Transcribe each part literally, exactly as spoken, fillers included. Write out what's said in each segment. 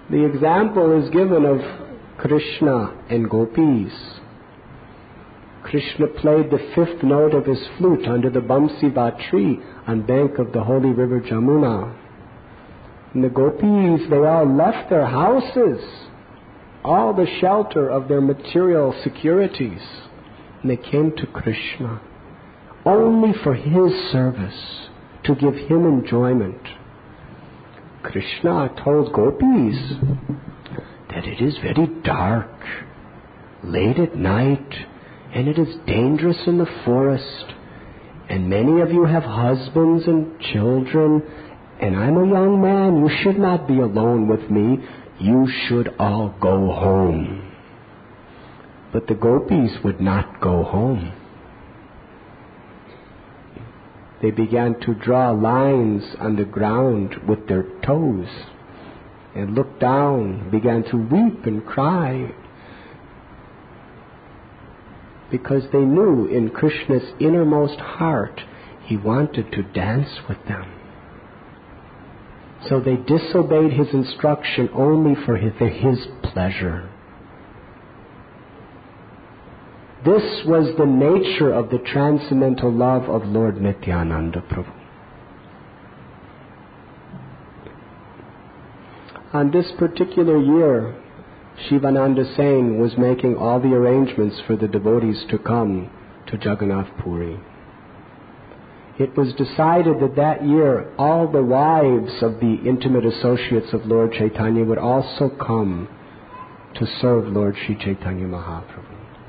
The example is given of Krishna and gopis. Krishna played the fifth note of his flute under the Bamsiva tree on bank of the holy river Jamuna. And the gopis, they all left their houses, all the shelter of their material securities, and they came to Krishna only for his service, to give him enjoyment. Krishna told gopis that it is very dark, late at night, and it is dangerous in the forest, and many of you have husbands and children, and I'm a young man. You should not be alone with me. You should all go home. But the gopis would not go home. They began to draw lines on the ground with their toes and look down, began to weep and cry, because they knew in Krishna's innermost heart he wanted to dance with them. So they disobeyed his instruction only for his, his pleasure. This was the nature of the transcendental love of Lord Nityananda Prabhu. On this particular year, Shivananda Sen was making all the arrangements for the devotees to come to Jagannath Puri. It was decided that that year all the wives of the intimate associates of Lord Chaitanya would also come to serve Lord Sri Chaitanya Mahaprabhu.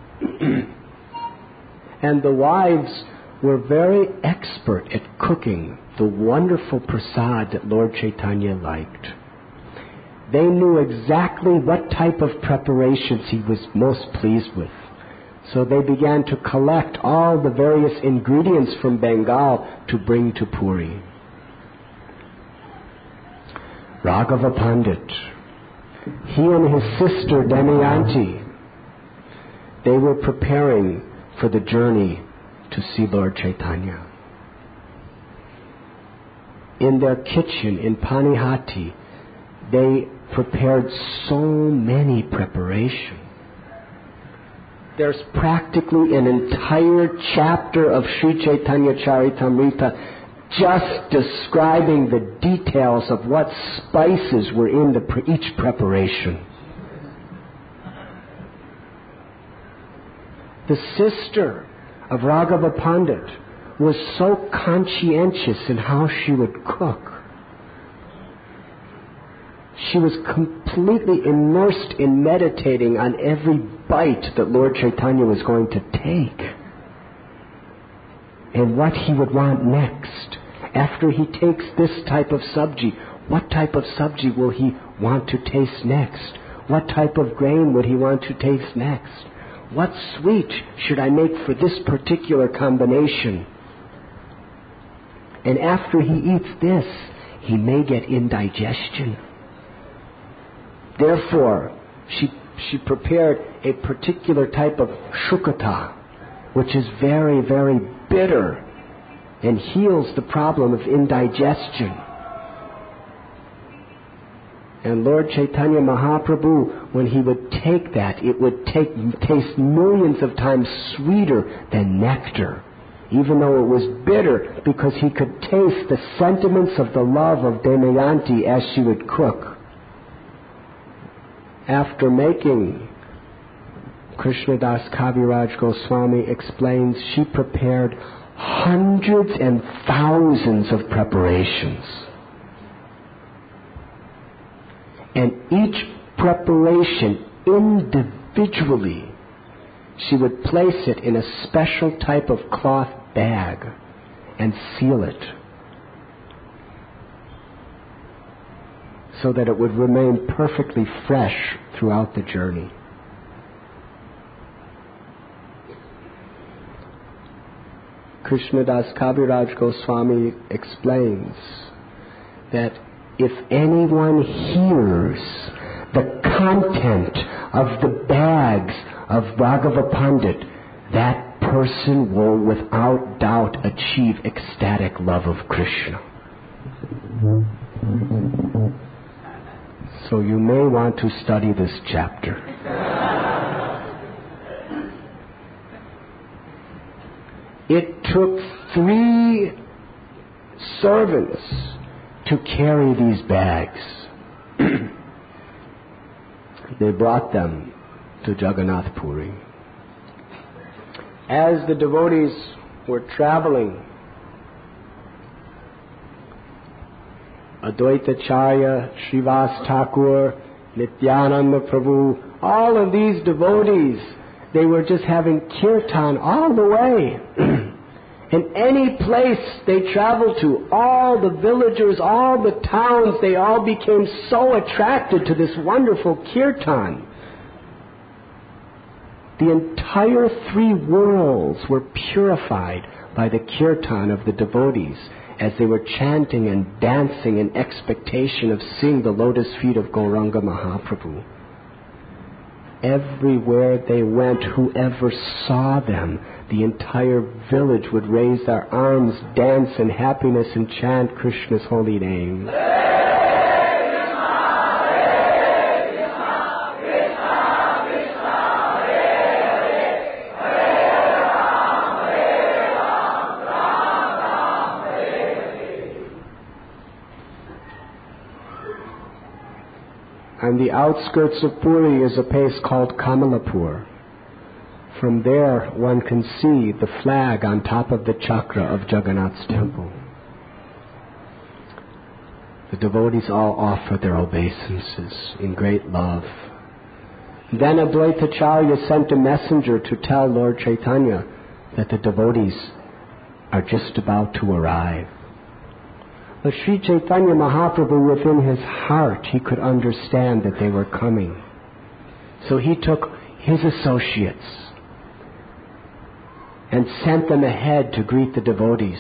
And the wives were very expert at cooking the wonderful prasad that Lord Chaitanya liked. They knew exactly what type of preparations he was most pleased with. So they began to collect all the various ingredients from Bengal to bring to Puri. Raghava Pandit, he and his sister Damayanti, they were preparing for the journey to see Lord Chaitanya. In their kitchen in Panihati, they prepared so many preparations. There's practically an entire chapter of Sri Chaitanya Charitamrita just describing the details of what spices were in the pre- each preparation. The sister of Raghava Pandit was so conscientious in how she would cook. She was completely immersed in meditating on every bite that Lord Chaitanya was going to take and what he would want next. After he takes this type of sabji, what type of sabji will he want to taste next? What type of grain would he want to taste next? What sweet should I make for this particular combination? And after he eats this, he may get indigestion. Therefore, she, she prepared a particular type of shukata, which is very, very bitter and heals the problem of indigestion. And Lord Chaitanya Mahaprabhu, when he would take that, it would take, taste millions of times sweeter than nectar, even though it was bitter, because he could taste the sentiments of the love of Damayanti as she would cook. After making, Krishnadas Kaviraj Goswami explains, she prepared hundreds and thousands of preparations. And each preparation individually, she would place it in a special type of cloth bag and seal it so that it would remain perfectly fresh throughout the journey. Krishnadas Kaviraj Goswami explains that if anyone hears the content of the bags of Raghava Pandit, that person will without doubt achieve ecstatic love of Krishna. so you may want to study this chapter. It took three servants to carry these bags. They brought them to Jagannath Puri. As the devotees were traveling, Advaitacharya, Srivas Thakur, Nityananda Prabhu, all of these devotees, they were just having kirtan all the way. In any place they traveled to, all the villagers, all the towns, they all became so attracted to this wonderful kirtan. The entire three worlds were purified by the kirtan of the devotees as they were chanting and dancing in expectation of seeing the lotus feet of Gauranga Mahaprabhu. Everywhere they went, whoever saw them, the entire village would raise their arms, dance in happiness, and chant Krishna's holy name. On the outskirts of Puri is a place called Kamalapur. From there one can see the flag on top of the chakra of Jagannath's temple. The devotees all offer their obeisances in great love. Then Advaitacharya sent a messenger to tell Lord Chaitanya that the devotees are just about to arrive. But Sri Chaitanya Mahaprabhu, within his heart, he could understand that they were coming. So he took his associates and sent them ahead to greet the devotees.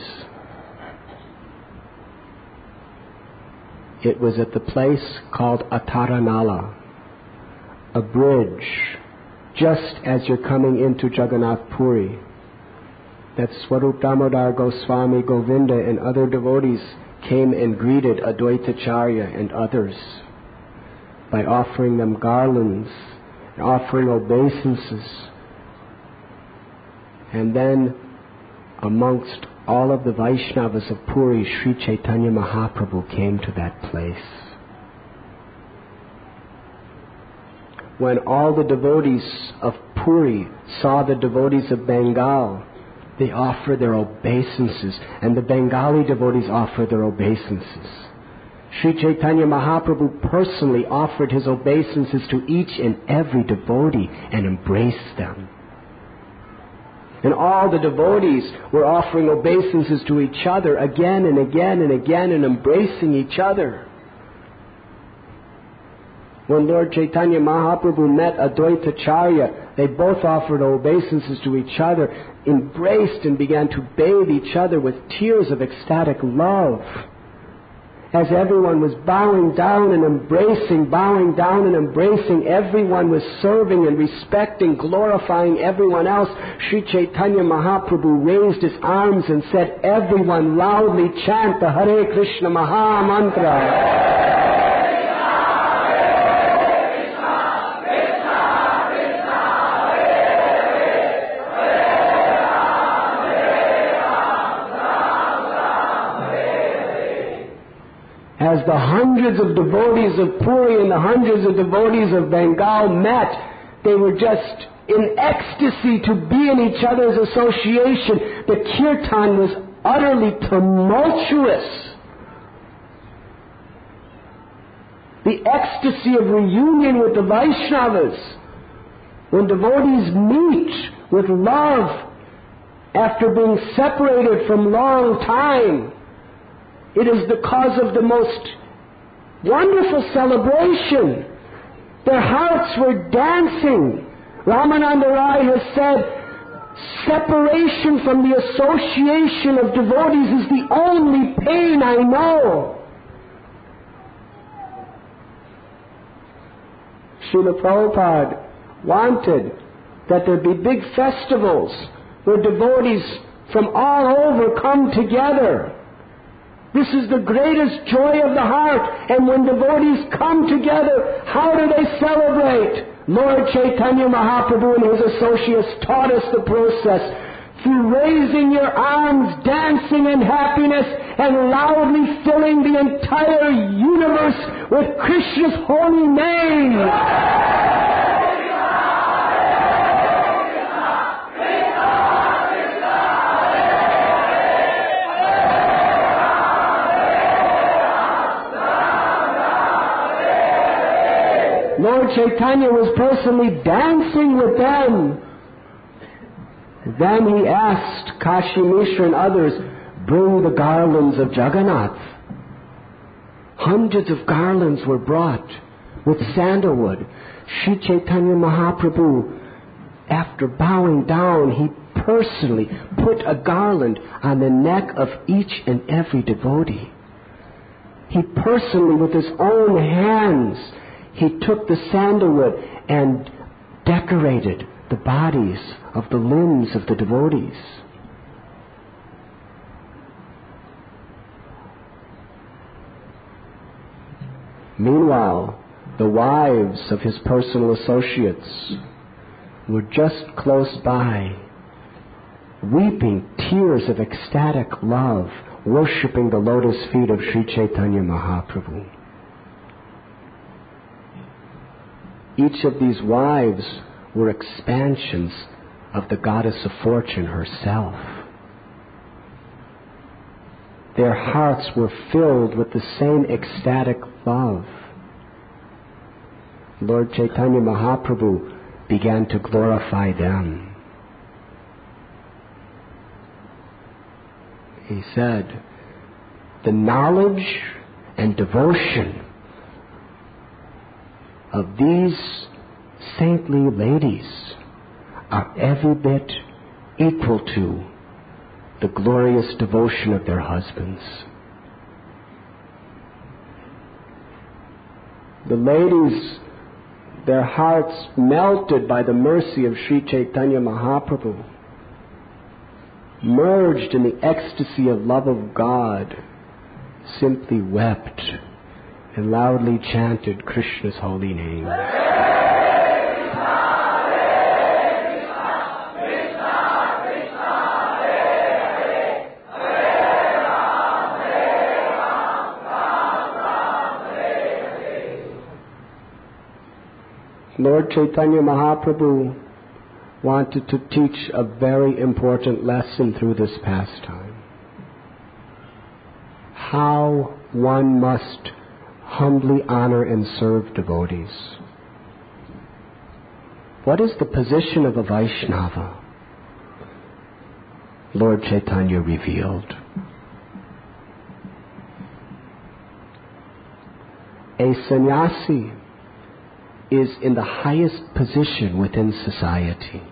It was at the place called Ataranala, a bridge, just as you're coming into Jagannath Puri, that Swarup Damodar Goswami, Govinda, and other devotees came and greeted Advaitacharya and others by offering them garlands, and offering obeisances. And then, amongst all of the Vaishnavas of Puri, Sri Chaitanya Mahaprabhu came to that place. When all the devotees of Puri saw the devotees of Bengal, they offer their obeisances, and the Bengali devotees offer their obeisances. Sri Chaitanya Mahaprabhu personally offered his obeisances to each and every devotee and embraced them. And all the devotees were offering obeisances to each other again and again and again and embracing each other. When Lord Chaitanya Mahaprabhu met Advaitacharya, they both offered obeisances to each other, embraced and began to bathe each other with tears of ecstatic love. As everyone was bowing down and embracing, bowing down and embracing, everyone was serving and respecting, glorifying everyone else. Sri Chaitanya Mahaprabhu raised his arms and said, "Everyone loudly chant the Hare Krishna Maha Mantra." As the hundreds of devotees of Puri and the hundreds of devotees of Bengal met, they were just in ecstasy to be in each other's association. The kirtan was utterly tumultuous. The ecstasy of reunion with the Vaishnavas. When devotees meet with love after being separated from long time, it is the cause of the most wonderful celebration. Their hearts were dancing. Ramananda Rai has said, separation from the association of devotees is the only pain I know. Srila Prabhupada wanted that there be big festivals where devotees from all over come together. This is the greatest joy of the heart. And when devotees come together, how do they celebrate? Lord Chaitanya Mahaprabhu and his associates taught us the process. Through raising your arms, dancing in happiness, and loudly filling the entire universe with Krishna's holy name. Lord Chaitanya was personally dancing with them. Then he asked Kashi Mishra and others, bring the garlands of Jagannath. Hundreds of garlands were brought with sandalwood. Sri Chaitanya Mahaprabhu, after bowing down, he personally put a garland on the neck of each and every devotee. He personally, with his own hands, he took the sandalwood and decorated the bodies of the limbs of the devotees. Meanwhile, the wives of his personal associates were just close by, weeping tears of ecstatic love, worshipping the lotus feet of Sri Chaitanya Mahaprabhu. Each of these wives were expansions of the goddess of fortune herself. Their hearts were filled with the same ecstatic love. Lord Chaitanya Mahaprabhu began to glorify them. He said, the knowledge and devotion of these saintly ladies are every bit equal to the glorious devotion of their husbands. The ladies, their hearts melted by the mercy of Sri Chaitanya Mahaprabhu, merged in the ecstasy of love of God, simply wept and loudly chanted Krishna's holy name. Lord Chaitanya Mahaprabhu wanted to teach a very important lesson through this pastime. How one must humbly honor and serve devotees. What is the position of a Vaishnava? Lord Chaitanya revealed. A sannyasi is in the highest position within society.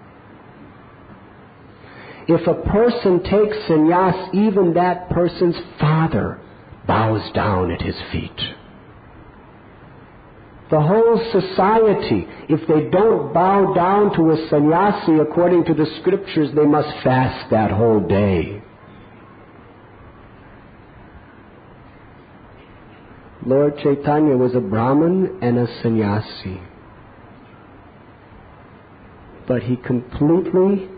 If a person takes sannyas, even that person's father bows down at his feet. The whole society, if they don't bow down to a sannyasi according to the scriptures, they must fast that whole day. Lord Chaitanya was a Brahmin and a sannyasi. But he completely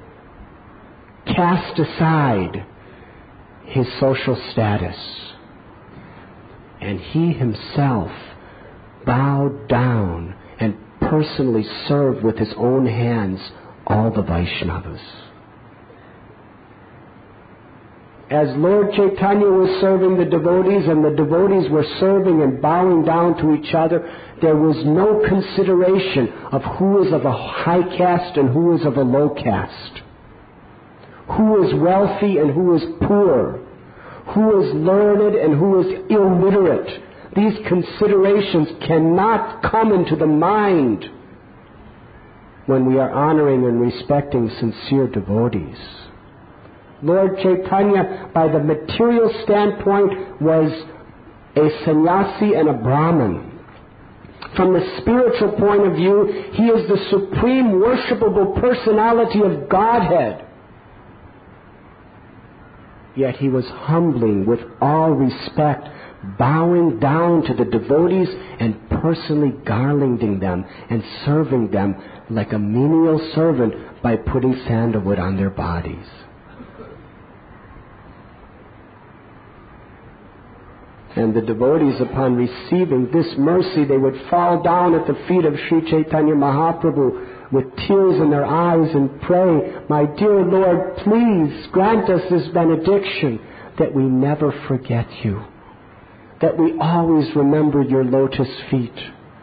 cast aside his social status. And he himself bowed down and personally served with his own hands all the Vaishnavas. As Lord Chaitanya was serving the devotees and the devotees were serving and bowing down to each other, there was no consideration of who is of a high caste and who is of a low caste, who is wealthy and who is poor, who is learned and who is illiterate. These considerations cannot come into the mind when we are honoring and respecting sincere devotees. Lord Chaitanya, by the material standpoint, was a sannyasi and a Brahmin. From the spiritual point of view, he is the supreme worshipable personality of Godhead. Yet he was humbling with all respect, bowing down to the devotees and personally garlanding them and serving them like a menial servant by putting sandalwood on their bodies. And the devotees, upon receiving this mercy, they would fall down at the feet of Sri Chaitanya Mahaprabhu with tears in their eyes and pray, "My dear Lord, please grant us this benediction, that we never forget you, that we always remember your lotus feet."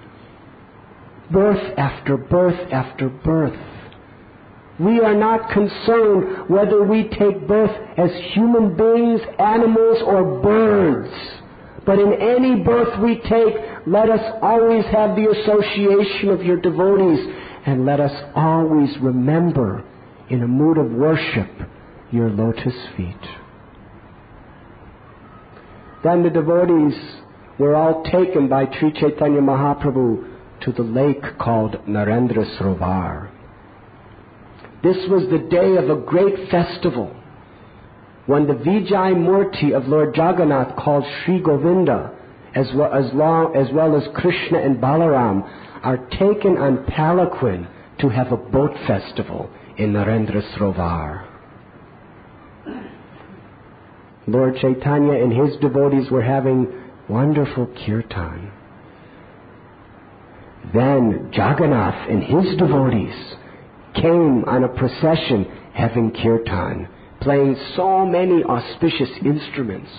Birth after birth after birth. We are not concerned whether we take birth as human beings, animals, or birds. But in any birth we take, let us always have the association of your devotees, and let us always remember, in a mood of worship, your lotus feet. Then the devotees were all taken by Sri Chaitanya Mahaprabhu to the lake called Narendra Sarovar. This was the day of a great festival, when the Vijay Murti of Lord Jagannath, called Sri Govinda, as well as, long, as well as Krishna and Balaram, are taken on palanquin to have a boat festival in Narendra Sarovar. Lord Chaitanya and his devotees were having wonderful kirtan. Then Jagannath and his devotees came on a procession having kirtan, playing so many auspicious instruments.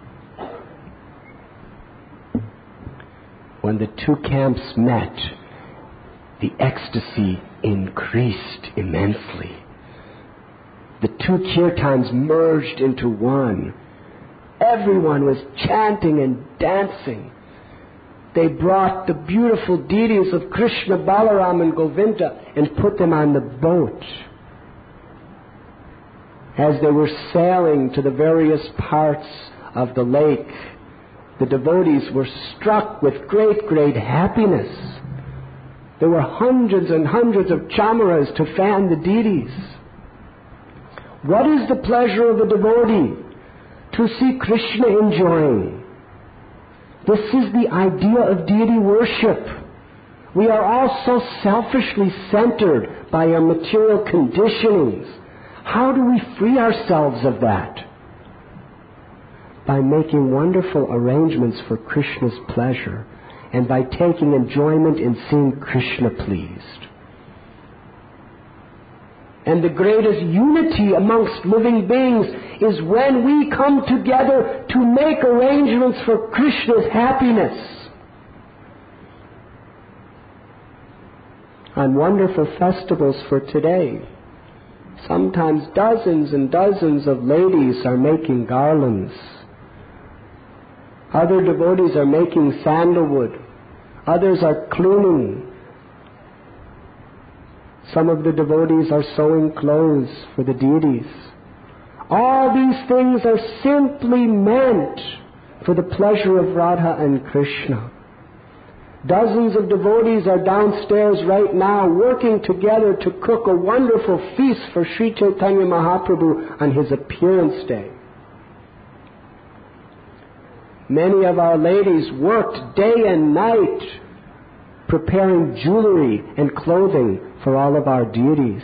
When the two camps met, the ecstasy increased immensely. The two kirtans merged into one. Everyone was chanting and dancing. They brought the beautiful deities of Krishna, Balaram, and Govinda and put them on the boat. As they were sailing to the various parts of the lake, the devotees were struck with great, great happiness. There were hundreds and hundreds of chamaras to fan the deities. What is the pleasure of a devotee? To see Krishna enjoying. This is the idea of deity worship. We are all so selfishly centered by our material conditionings. How do we free ourselves of that? By making wonderful arrangements for Krishna's pleasure, and by taking enjoyment in seeing Krishna pleased. And the greatest unity amongst living beings is when we come together to make arrangements for Krishna's happiness. On wonderful festivals for today, sometimes dozens and dozens of ladies are making garlands. Other devotees are making sandalwood. Others are cleaning. Some of the devotees are sewing clothes for the deities. All these things are simply meant for the pleasure of Radha and Krishna. Dozens of devotees are downstairs right now working together to cook a wonderful feast for Sri Chaitanya Mahaprabhu on his appearance day. Many of our ladies worked day and night preparing jewelry and clothing for all of our deities.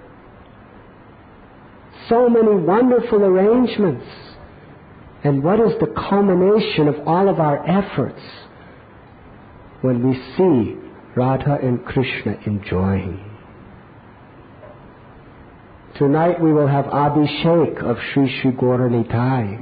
So many wonderful arrangements. And what is the culmination of all of our efforts? When we see Radha and Krishna enjoying. Tonight we will have Abhishek of Sri Sri Gaura Nitai.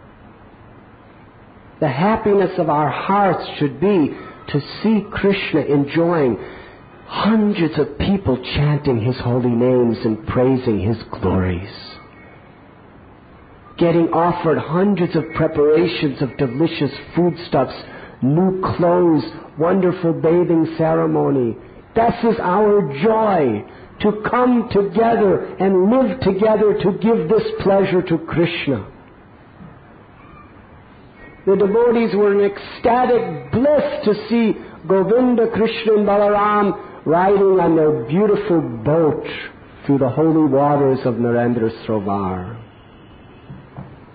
The happiness of our hearts should be to see Krishna enjoying, hundreds of people chanting His holy names and praising His glories, getting offered hundreds of preparations of delicious foodstuffs, new clothes, wonderful bathing ceremony. This is our joy, to come together and live together to give this pleasure to Krishna. The devotees were in ecstatic bliss to see Govinda, Krishna and Balaram riding on their beautiful boat through the holy waters of Narendra Sarovar.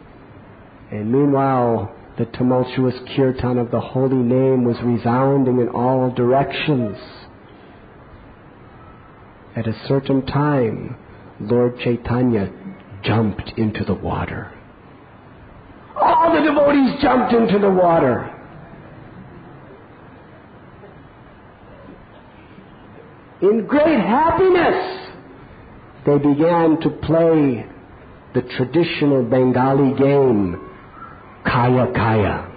And meanwhile, the tumultuous kirtan of the holy name was resounding in all directions. At a certain time, Lord Chaitanya jumped into the water. All the devotees jumped into the water. In great happiness, they began to play the traditional Bengali game, Kaya Kaya.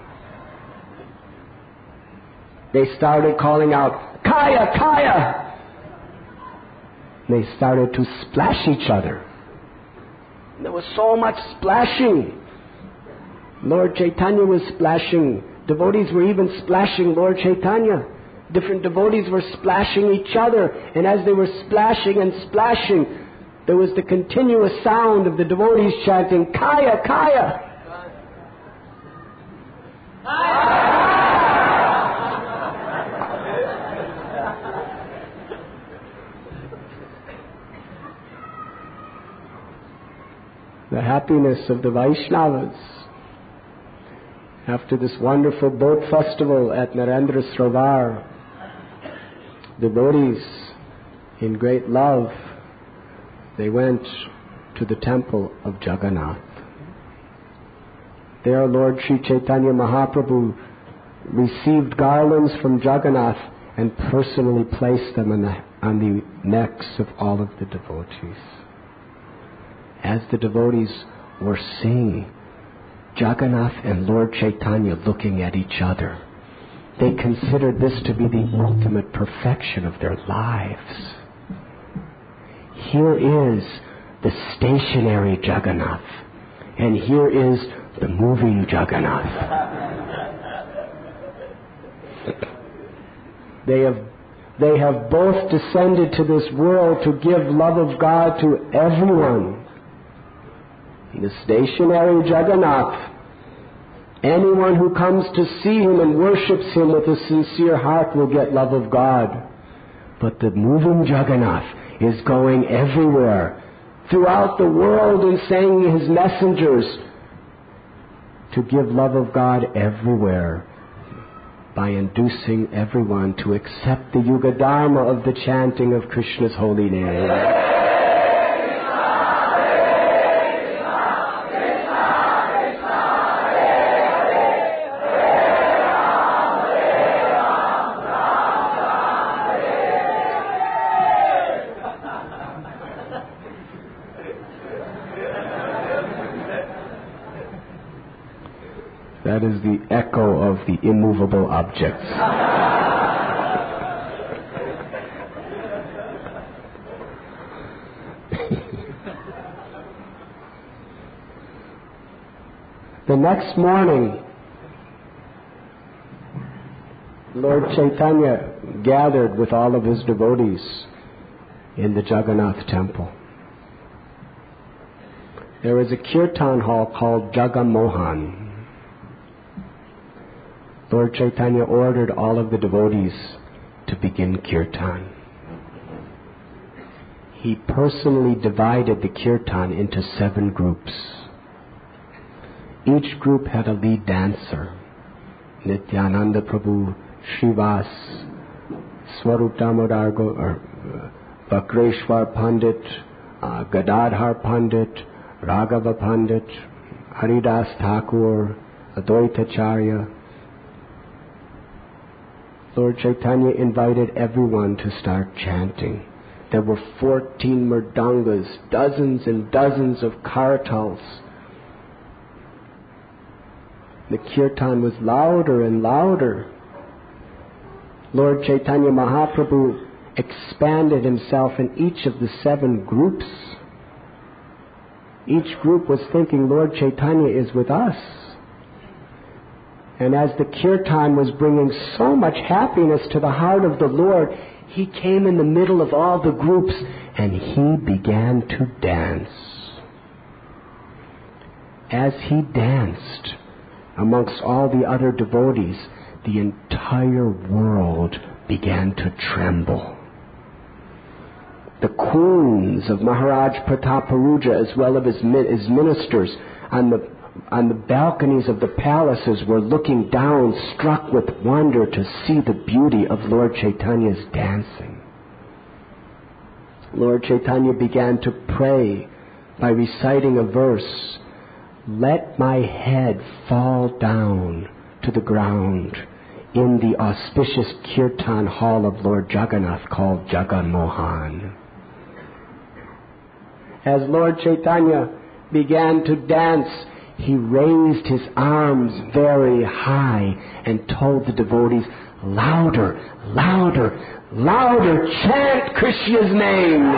They started calling out, Kaya Kaya! They started to splash each other. There was so much splashing. Lord Chaitanya was splashing. Devotees were even splashing Lord Chaitanya. Different devotees were splashing each other. And as they were splashing and splashing, there was the continuous sound of the devotees chanting, Kaya, Kaya! The happiness of the Vaishnavas. After this wonderful boat festival at Narendra Sarovar, devotees in great love, they went to the temple of Jagannath. There Lord Sri Chaitanya Mahaprabhu received garlands from Jagannath and personally placed them on the, on the necks of all of the devotees. As the devotees were seeing Jagannath and Lord Chaitanya looking at each other, they considered this to be the ultimate perfection of their lives. Here is the stationary Jagannath, and here is the moving Jagannath. They have, they have both descended to this world to give love of God to everyone. The stationary Jagannath, anyone who comes to see him and worships him with a sincere heart will get love of God. But the moving Jagannath is going everywhere, throughout the world, and sending his messengers to give love of God everywhere by inducing everyone to accept the Yuga Dharma of the chanting of Krishna's holy name. That is the echo of the immovable objects. The next morning, Lord Chaitanya gathered with all of his devotees in the Jagannath temple. There was a kirtan hall called Jagamohan. Lord Chaitanya ordered all of the devotees to begin kirtan. He personally divided the kirtan into seven groups. Each group had a lead dancer. Nityananda Prabhu, Srivas, Swarup Damodar, or Vakreshwar Pandit, uh, Gadadhar Pandit, Raghava Pandit, Haridas Thakur, Advaitacharya. Lord Chaitanya invited everyone to start chanting. There were fourteen mridangas, dozens and dozens of kartals. The kirtan was louder and louder. Lord Chaitanya Mahaprabhu expanded himself in each of the seven groups. Each group was thinking, Lord Chaitanya is with us. And as the kirtan was bringing so much happiness to the heart of the Lord, he came in the middle of all the groups and he began to dance. As he danced amongst all the other devotees, the entire world began to tremble. The queens of Maharaj Prataparuja, as well as his ministers, and the on the balconies of the palaces were looking down, struck with wonder to see the beauty of Lord Chaitanya's dancing. Lord Chaitanya began to pray by reciting a verse, "Let my head fall down to the ground in the auspicious kirtan hall of Lord Jagannath called Jagan Mohan." As Lord Chaitanya began to dance, he raised his arms very high and told the devotees, "Louder, louder, louder, chant Krishna's name."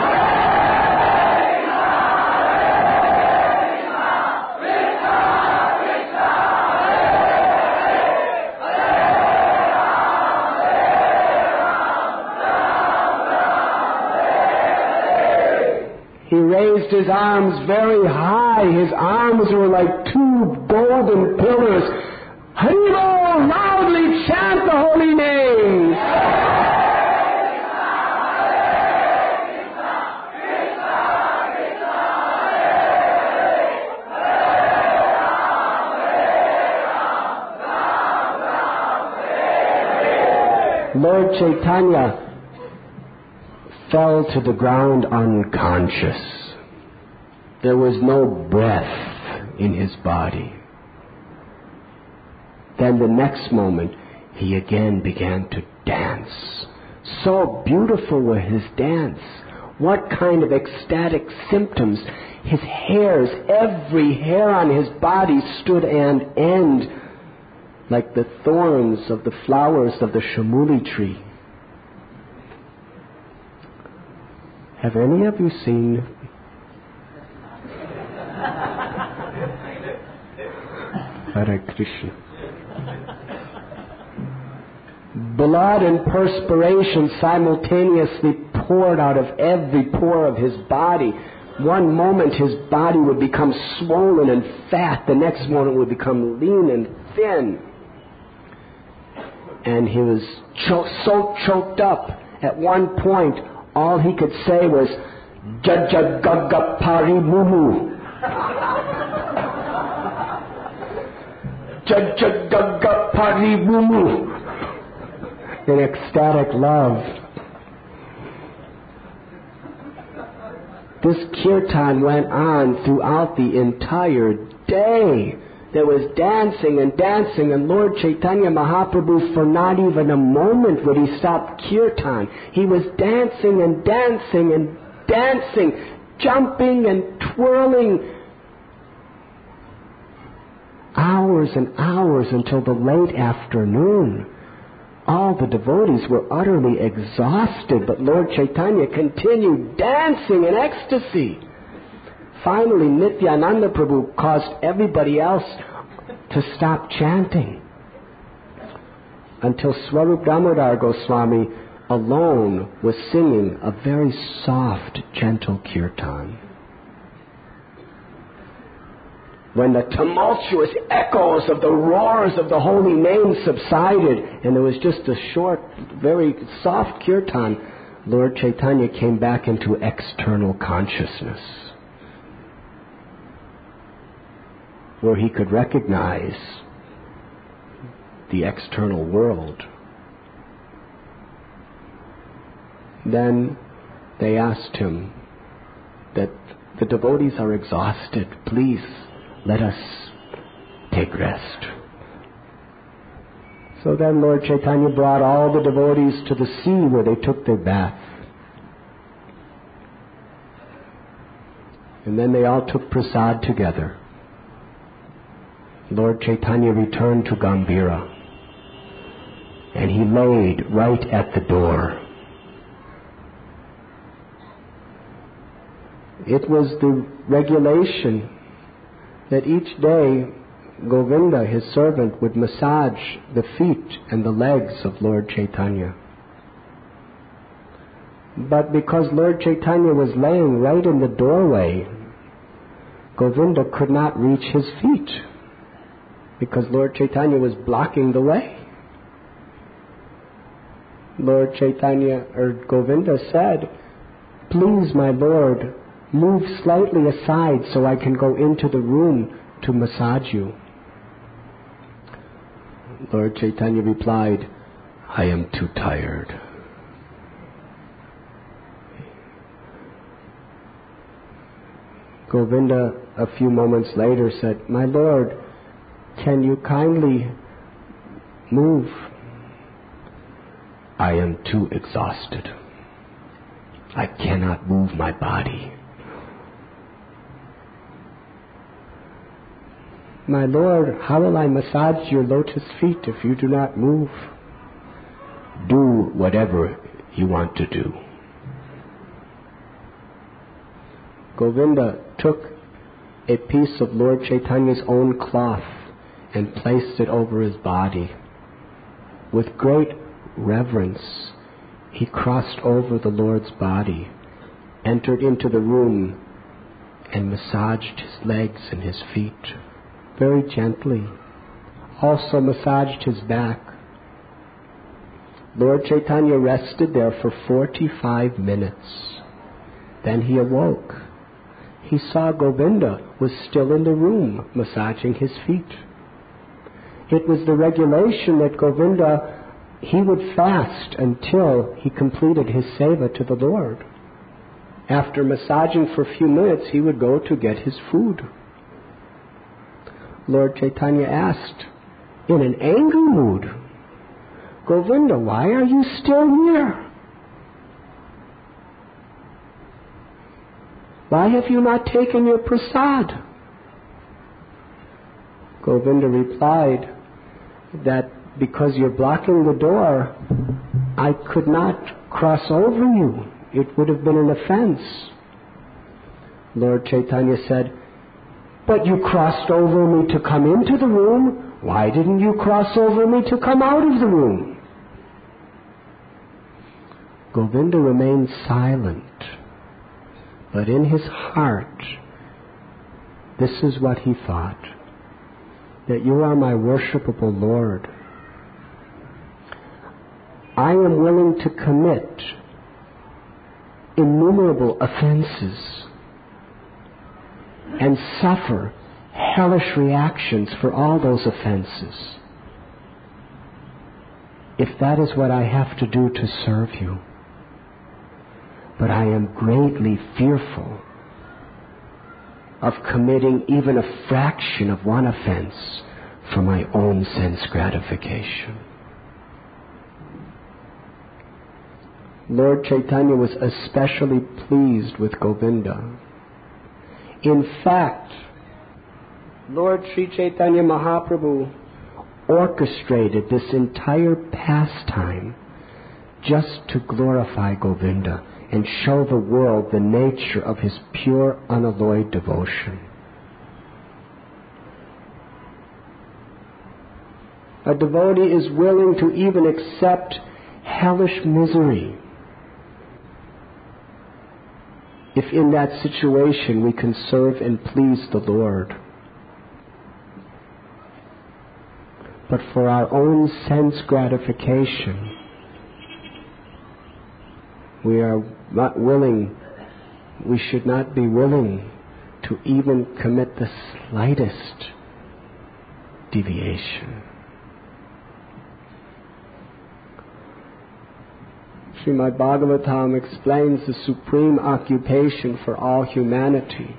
He raised his arms very high. His arms were like two golden pillars. Haribol, loudly chant the holy name. Lord Chaitanya fell to the ground unconscious. There was no breath in his body. Then the next moment, he again began to dance. So beautiful was his dance. What kind of ecstatic symptoms. His hairs, every hair on his body stood on end like the thorns of the flowers of the shamuli tree. Have any of you seen Hare Krishna? Blood and perspiration simultaneously poured out of every pore of his body. One moment his body would become swollen and fat. The next moment would become lean and thin. And he was cho- so choked up. At one point, all he could say was, "Jajagagapari mumu." Jajagagapari mumu. In ecstatic love. This kirtan went on throughout the entire day. There was dancing and dancing, and Lord Chaitanya Mahaprabhu, for not even a moment would he stop kirtan. He was dancing and dancing and dancing, jumping and twirling, hours and hours until the late afternoon. All the devotees were utterly exhausted, but Lord Chaitanya continued dancing in ecstasy. Finally, Nityananda Prabhu caused everybody else to stop chanting until Swarup Damodar Goswami alone was singing a very soft, gentle kirtan. When the tumultuous echoes of the roars of the holy name subsided and there was just a short, very soft kirtan, Lord Chaitanya came back into external consciousness, where he could recognize the external world. Then they asked him that the devotees are exhausted. Please let us take rest. So then Lord Chaitanya brought all the devotees to the sea where they took their bath. And then they all took prasad together. Lord Chaitanya returned to Gambhira, and he laid right at the door. It was the regulation that each day Govinda, his servant, would massage the feet and the legs of Lord Chaitanya. But because Lord Chaitanya was laying right in the doorway, Govinda could not reach his feet, because Lord Chaitanya was blocking the way. Lord Chaitanya, or Govinda said, "Please, my Lord, move slightly aside so I can go into the room to massage you. Lord Chaitanya replied, I am too tired. Govinda, a few moments later, said, My Lord, can you kindly move? I am too exhausted. I cannot move my body. My Lord, how will I massage your lotus feet if you do not move? Do whatever you want to do. Govinda took a piece of Lord Chaitanya's own cloth and placed it over his body. With great reverence, he crossed over the Lord's body, entered into the room, and massaged his legs and his feet very gently. Also massaged his back. Lord Chaitanya rested there for forty-five minutes. Then he awoke. He saw Govinda was still in the room massaging his feet. It was the regulation that Govinda, he would fast until he completed his seva to the Lord. After massaging for a few minutes, he would go to get his food. Lord Chaitanya asked, in an angry mood, Govinda, why are you still here? Why have you not taken your prasad? Govinda replied that because you're blocking the door, I could not cross over you. It would have been an offense. Lord Chaitanya said, but you crossed over me to come into the room. Why didn't you cross over me to come out of the room? Govinda remained silent. But in his heart, this is what he thought, that you are my worshipable Lord. I am willing to commit innumerable offenses and suffer hellish reactions for all those offenses, if that is what I have to do to serve you. But I am greatly fearful of committing even a fraction of one offense for my own sense gratification. Lord Chaitanya was especially pleased with Govinda. In fact, Lord Sri Chaitanya Mahaprabhu orchestrated this entire pastime just to glorify Govinda and show the world the nature of his pure, unalloyed devotion. A devotee is willing to even accept hellish misery if in that situation we can serve and please the Lord. But for our own sense gratification, we are not willing, we should not be willing to even commit the slightest deviation. Srimad Bhagavatam explains the supreme occupation for all humanity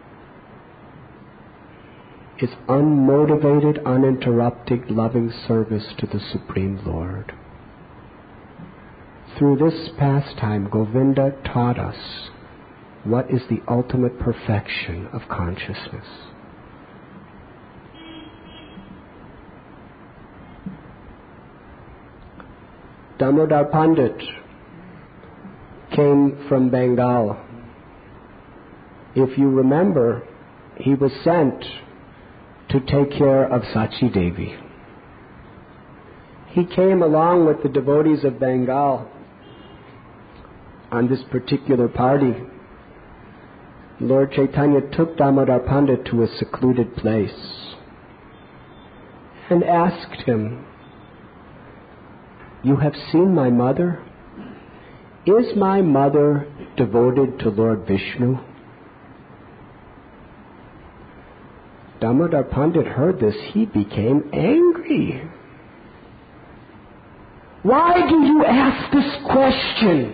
is unmotivated, uninterrupted, loving service to the Supreme Lord. Through this pastime, Govinda taught us what is the ultimate perfection of consciousness. Damodar Pandit came from Bengal. If you remember, he was sent to take care of Sachi Devi. He came along with the devotees of Bengal on this particular party. Lord Chaitanya took Damodar Pandit to a secluded place and asked him, "You have seen my mother? Is my mother devoted to Lord Vishnu?" Damodar Pandit heard this, he became angry. Why do you ask this question?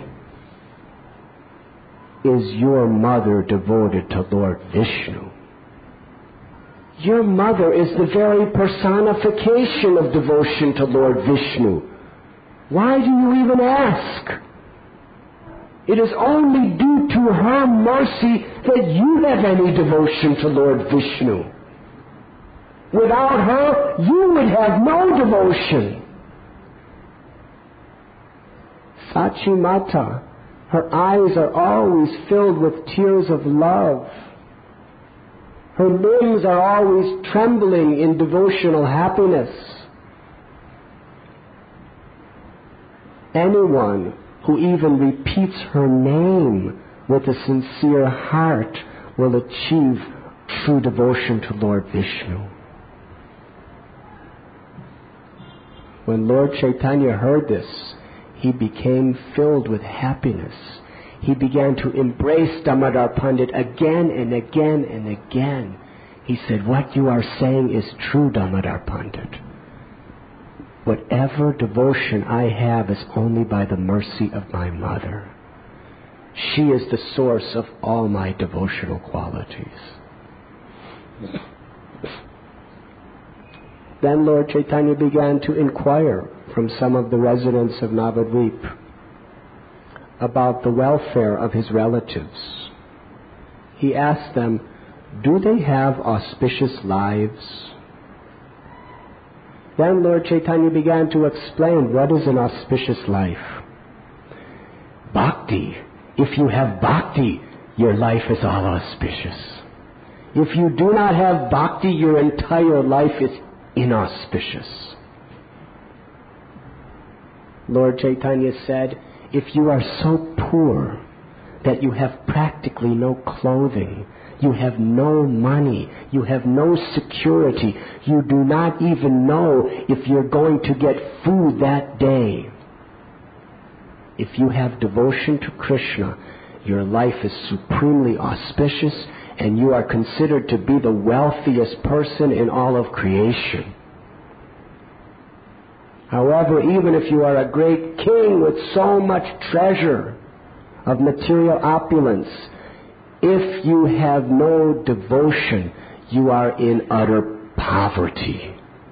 Is your mother devoted to Lord Vishnu? Your mother is the very personification of devotion to Lord Vishnu. Why do you even ask? It is only due to her mercy that you have any devotion to Lord Vishnu. Without her, you would have no devotion. Sachi Mata, her eyes are always filled with tears of love. Her limbs are always trembling in devotional happiness. Anyone who even repeats her name with a sincere heart will achieve true devotion to Lord Vishnu. When Lord Chaitanya heard this, he became filled with happiness. He began to embrace Damodar Pandit again and again and again. He said, what you are saying is true, Damodar Pandit. Whatever devotion I have is only by the mercy of my mother. She is the source of all my devotional qualities. Then Lord Chaitanya began to inquire from some of the residents of Navadvip about the welfare of his relatives. He asked them, do they have auspicious lives? Then Lord Chaitanya began to explain what is an auspicious life. Bhakti. If you have bhakti, your life is all auspicious. If you do not have bhakti, your entire life is inauspicious. Lord Chaitanya said, if you are so poor that you have practically no clothing, you have no money, you have no security, you do not even know if you're going to get food that day. If you have devotion to Krishna, your life is supremely auspicious and you are considered to be the wealthiest person in all of creation. However, even if you are a great king with so much treasure of material opulence, if you have no devotion, you are in utter poverty.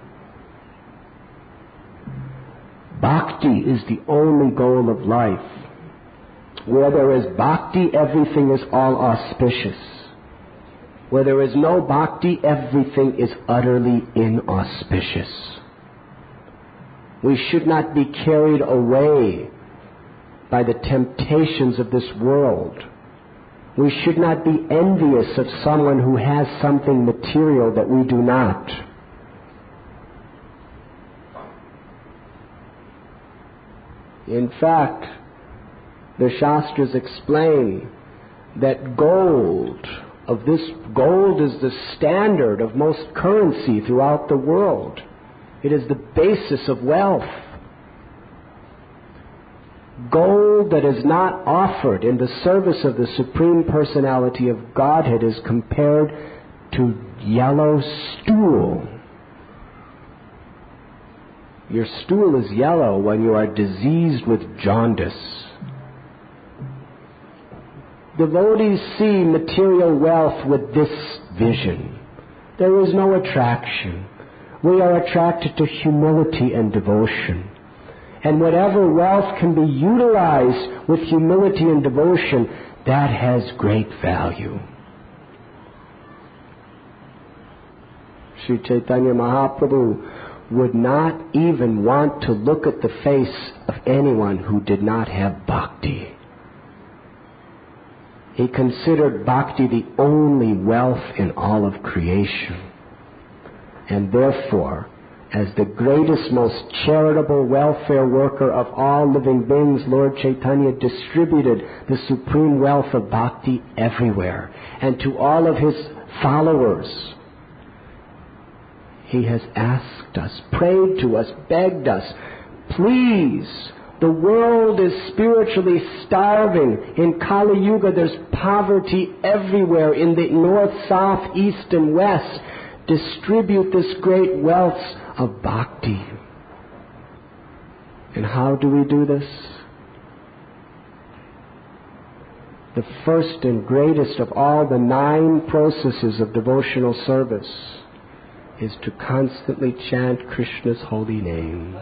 Bhakti is the only goal of life. Where there is bhakti, everything is all auspicious. Where there is no bhakti, everything is utterly inauspicious. We should not be carried away by the temptations of this world. We should not be envious of someone who has something material that we do not. In fact, the Shastras explain that gold, of this gold is the standard of most currency throughout the world. It is the basis of wealth. Gold that is not offered in the service of the Supreme Personality of Godhead is compared to yellow stool. Your stool is yellow when you are diseased with jaundice. Devotees see material wealth with this vision. There is no attraction. We are attracted to humility and devotion. And whatever wealth can be utilized with humility and devotion, that has great value. Sri Chaitanya Mahaprabhu would not even want to look at the face of anyone who did not have bhakti. He considered bhakti the only wealth in all of creation. And therefore, as the greatest, most charitable welfare worker of all living beings, Lord Chaitanya distributed the supreme wealth of bhakti everywhere. And to all of his followers, he has asked us, prayed to us, begged us, please, the world is spiritually starving. In Kali Yuga, there's poverty everywhere in the north, south, east, and west. distribute this great wealth of bhakti. And how do we do this? The first and greatest of all the nine processes of devotional service is to constantly chant Krishna's holy name.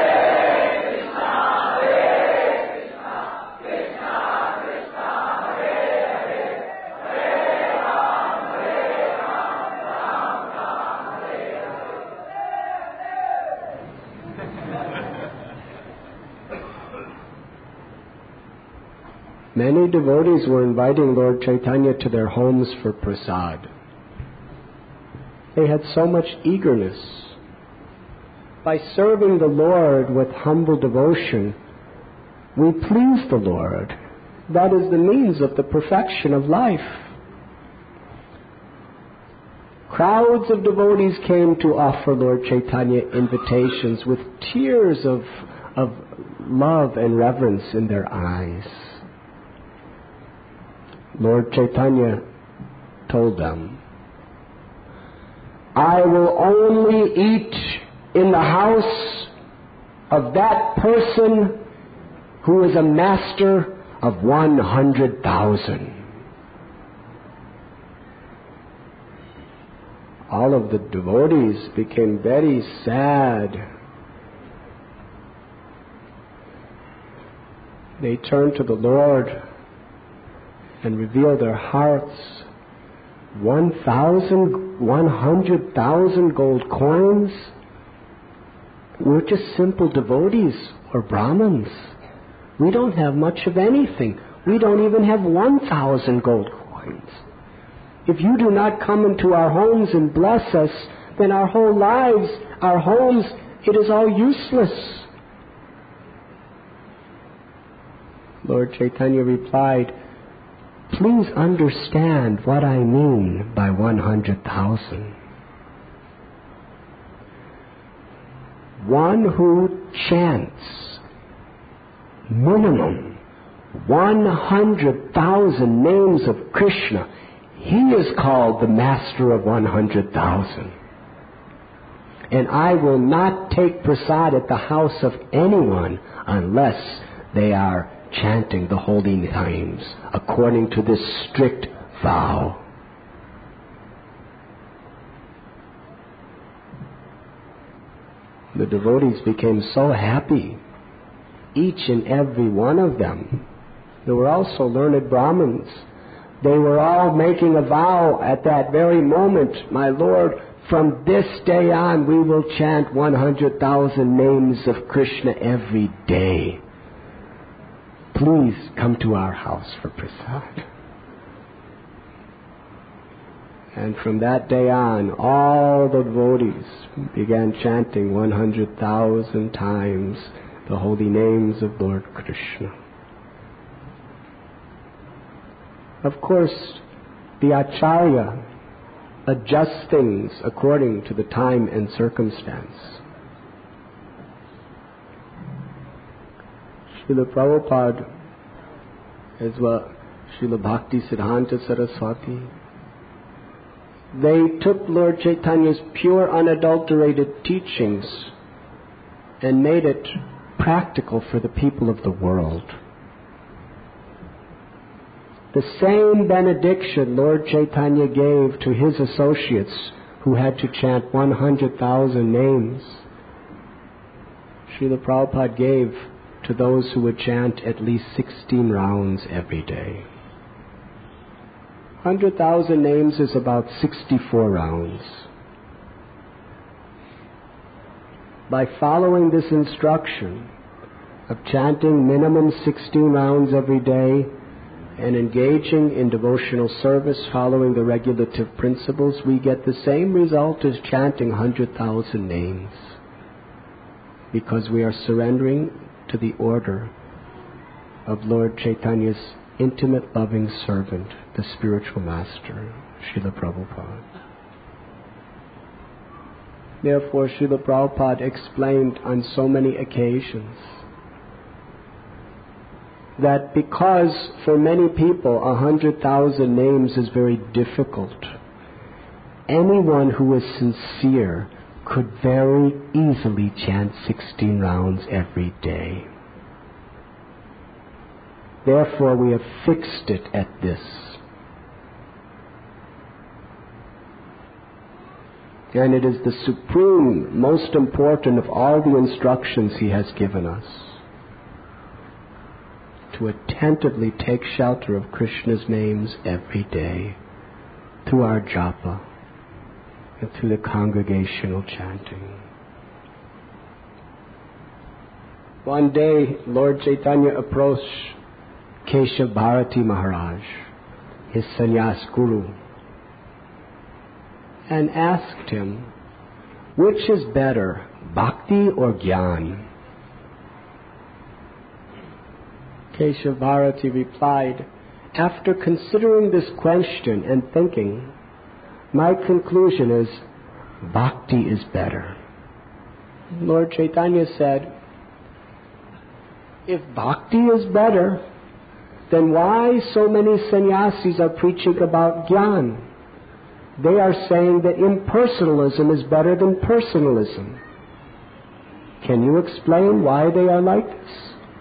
Many devotees were inviting Lord Chaitanya to their homes for prasad. They had so much eagerness. By serving the Lord with humble devotion, we please the Lord. That is the means of the perfection of life. Crowds of devotees came to offer Lord Chaitanya invitations with tears of, of love and reverence in their eyes. Lord Chaitanya told them, I will only eat in the house of that person who is a master of one hundred thousand. All of the devotees became very sad. They turned to the Lord and revealed their hearts. One thousand, one hundred thousand gold coins? We're just simple devotees or Brahmins. We don't have much of anything. We don't even have one thousand gold coins. If you do not come into our homes and bless us, then our whole lives, our homes, it is all useless. Lord Chaitanya replied, please understand what I mean by one hundred thousand. One who chants minimum one hundred thousand names of Krishna, he is called the master of one hundred thousand. And I will not take prasad at the house of anyone unless they are chanting the holy names according to this strict vow. The devotees became so happy, each and every one of them. There were also learned Brahmins. They were all making a vow at that very moment, my Lord, from this day on we will chant one hundred thousand names of Krishna every day. Please come to our house for prasad. And from that day on, all the devotees began chanting one hundred thousand times the holy names of Lord Krishna. Of course, the Acharya adjusts things according to the time and circumstance. Srila Prabhupada, as well, Srila Bhakti Siddhanta Saraswati, they took Lord Chaitanya's pure, unadulterated teachings and made it practical for the people of the world. The same benediction Lord Chaitanya gave to his associates who had to chant one hundred thousand names, Srila Prabhupada gave to those who would chant at least sixteen rounds every day. one hundred thousand names is about sixty-four rounds. By following this instruction of chanting minimum sixteen rounds every day and engaging in devotional service following the regulative principles, we get the same result as chanting one hundred thousand names, because we are surrendering to the order of Lord Chaitanya's intimate loving servant, the spiritual master, Srila Prabhupada. Therefore, Srila Prabhupada explained on so many occasions that because for many people a hundred thousand names is very difficult, anyone who is sincere could very easily chant sixteen rounds every day. Therefore, we have fixed it at this. And it is the supreme, most important of all the instructions he has given us, to attentively take shelter of Krishna's names every day through our japa and through the congregational chanting. One day, Lord Chaitanya approached Keshav Bharati Maharaj, his sannyas guru, and asked him, which is better, bhakti or jnana? Keshav Bharati replied, after considering this question and thinking, my conclusion is bhakti is better. Lord Chaitanya said, if bhakti is better, then why so many sannyasis are preaching about jnana? They are saying that impersonalism is better than personalism. Can you explain why they are like this?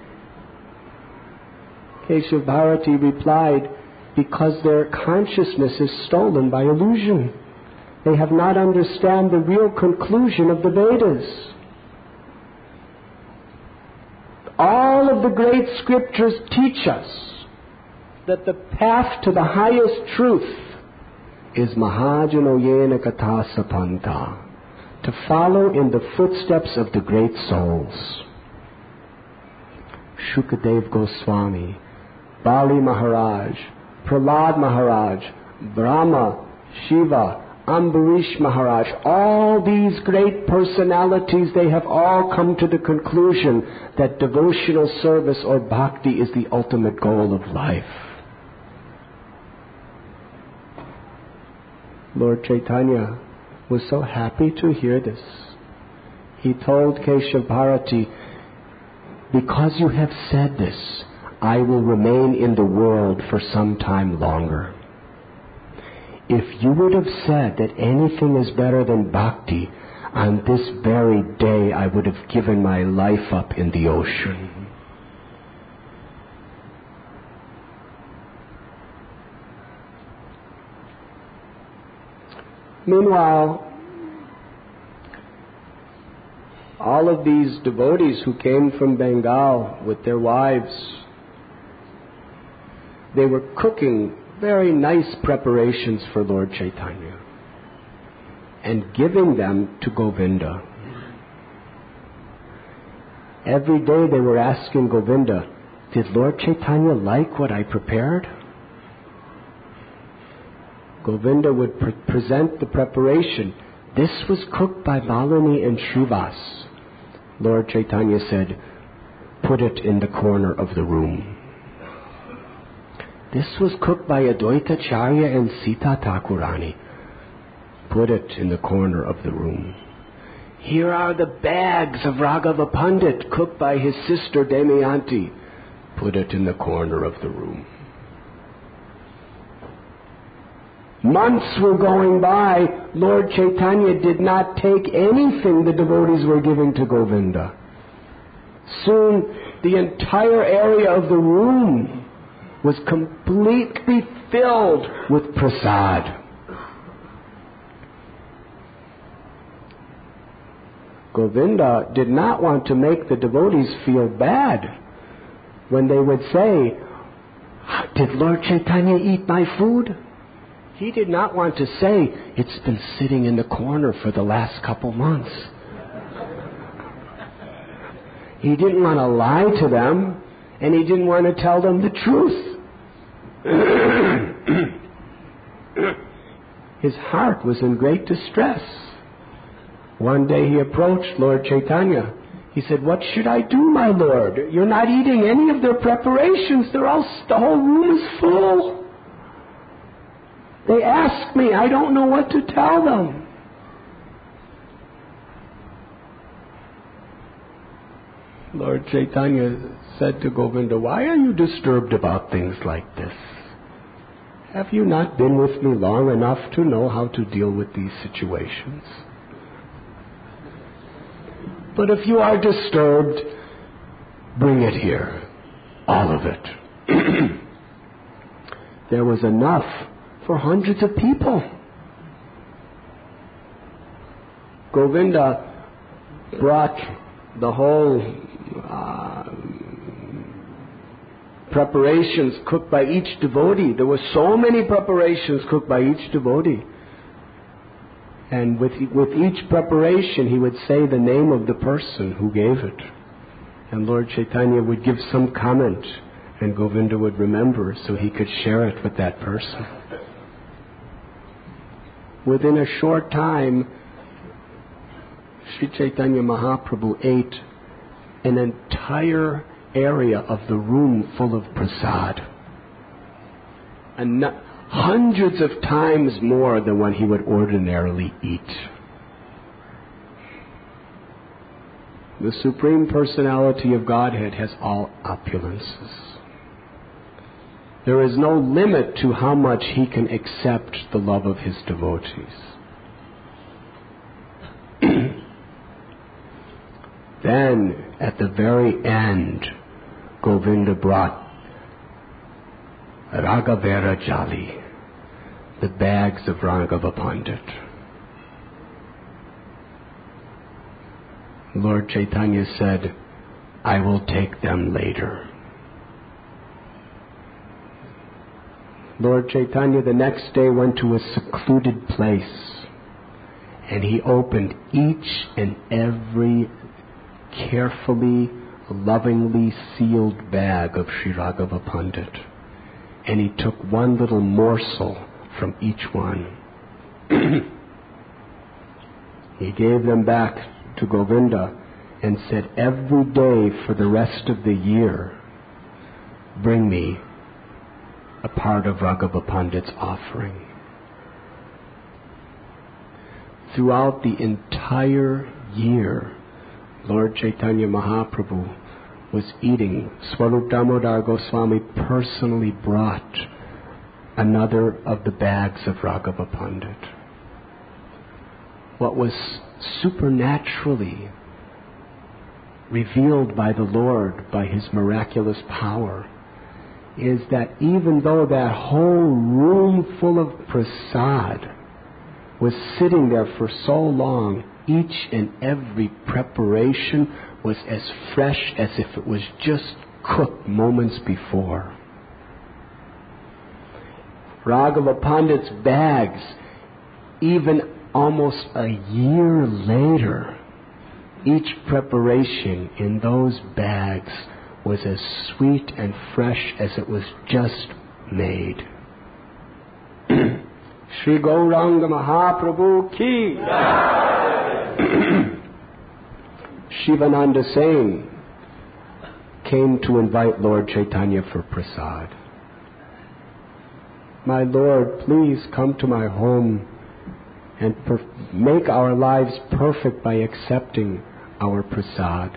Keshav Bharati replied, because their consciousness is stolen by illusion. They have not understood the real conclusion of the Vedas. All of the great scriptures teach us that the path to the highest truth is Mahajanoyena Katha Sapanta, to follow in the footsteps of the great souls. Shukadev Goswami, Bali Maharaj, Prahlad Maharaj, Brahma, Shiva, Ambarish Maharaj, all these great personalities, they have all come to the conclusion that devotional service or bhakti is the ultimate goal of life. Lord Chaitanya was so happy to hear this. He told Keshav Bharati, because you have said this, I will remain in the world for some time longer. If you would have said that anything is better than bhakti, on this very day I would have given my life up in the ocean. Meanwhile, all of these devotees who came from Bengal with their wives, they were cooking very nice preparations for Lord Chaitanya and giving them to Govinda. Every day they were asking Govinda, did Lord Chaitanya like what I prepared? Govinda would pre- present the preparation. This was cooked by Malini and Shrivas. Lord Chaitanya said, put it in the corner of the room. This was cooked by Advaita Charya and Sita Thakurani. Put it in the corner of the room. Here are the bags of Raghava Pandit cooked by his sister Damayanti. Put it in the corner of the room. Months were going by. Lord Chaitanya did not take anything the devotees were giving to Govinda. Soon the entire area of the room was completely filled with prasad. Govinda did not want to make the devotees feel bad when they would say, did Lord Chaitanya eat my food? He did not want to say, it's been sitting in the corner for the last couple months. He didn't want to lie to them, and he didn't want to tell them the truth. His heart was in great distress. One day he approached Lord Chaitanya. He said, what should I do, my Lord? You're not eating any of their preparations. They're all, the whole room is full. They ask me, I don't know what to tell them. Lord Chaitanya said to Govinda, why are you disturbed about things like this? Have you not been with me long enough to know how to deal with these situations? But if you are disturbed, bring it here. All of it. There was enough for hundreds of people. Govinda brought the whole uh, preparations cooked by each devotee. There were so many preparations cooked by each devotee. And with, with each preparation, he would say the name of the person who gave it. And Lord Chaitanya would give some comment, and Govinda would remember so he could share it with that person. Within a short time, Sri Chaitanya Mahaprabhu ate an entire area of the room full of prasad. And hundreds of times more than what he would ordinarily eat. The Supreme Personality of Godhead has all opulences. There is no limit to how much he can accept the love of his devotees. Then, at the very end, Govinda brought Raghavera Jali, the bags of Raghava Pandit. Lord Chaitanya said, I will take them later. Lord Chaitanya the next day went to a secluded place, and he opened each and every carefully, lovingly sealed bag of Sri Raghava Pandit. And he took one little morsel from each one. He gave them back to Govinda and said, every day for the rest of the year, bring me a part of Raghava Pandit's offering. Throughout the entire year, Lord Chaitanya Mahaprabhu was eating. Swarup Damodar Goswami personally brought another of the bags of Raghava Pandit. What was supernaturally revealed by the Lord, by his miraculous power, is that even though that whole room full of prasad was sitting there for so long, each and every preparation was as fresh as if it was just cooked moments before. Raghava Pandit's bags, even almost a year later, each preparation in those bags was as sweet and fresh as it was just made. Shri Gauranga Mahaprabhu ki Shivananda Singh came to invite Lord Chaitanya for prasad. My Lord, please come to my home and per- make our lives perfect by accepting our prasad.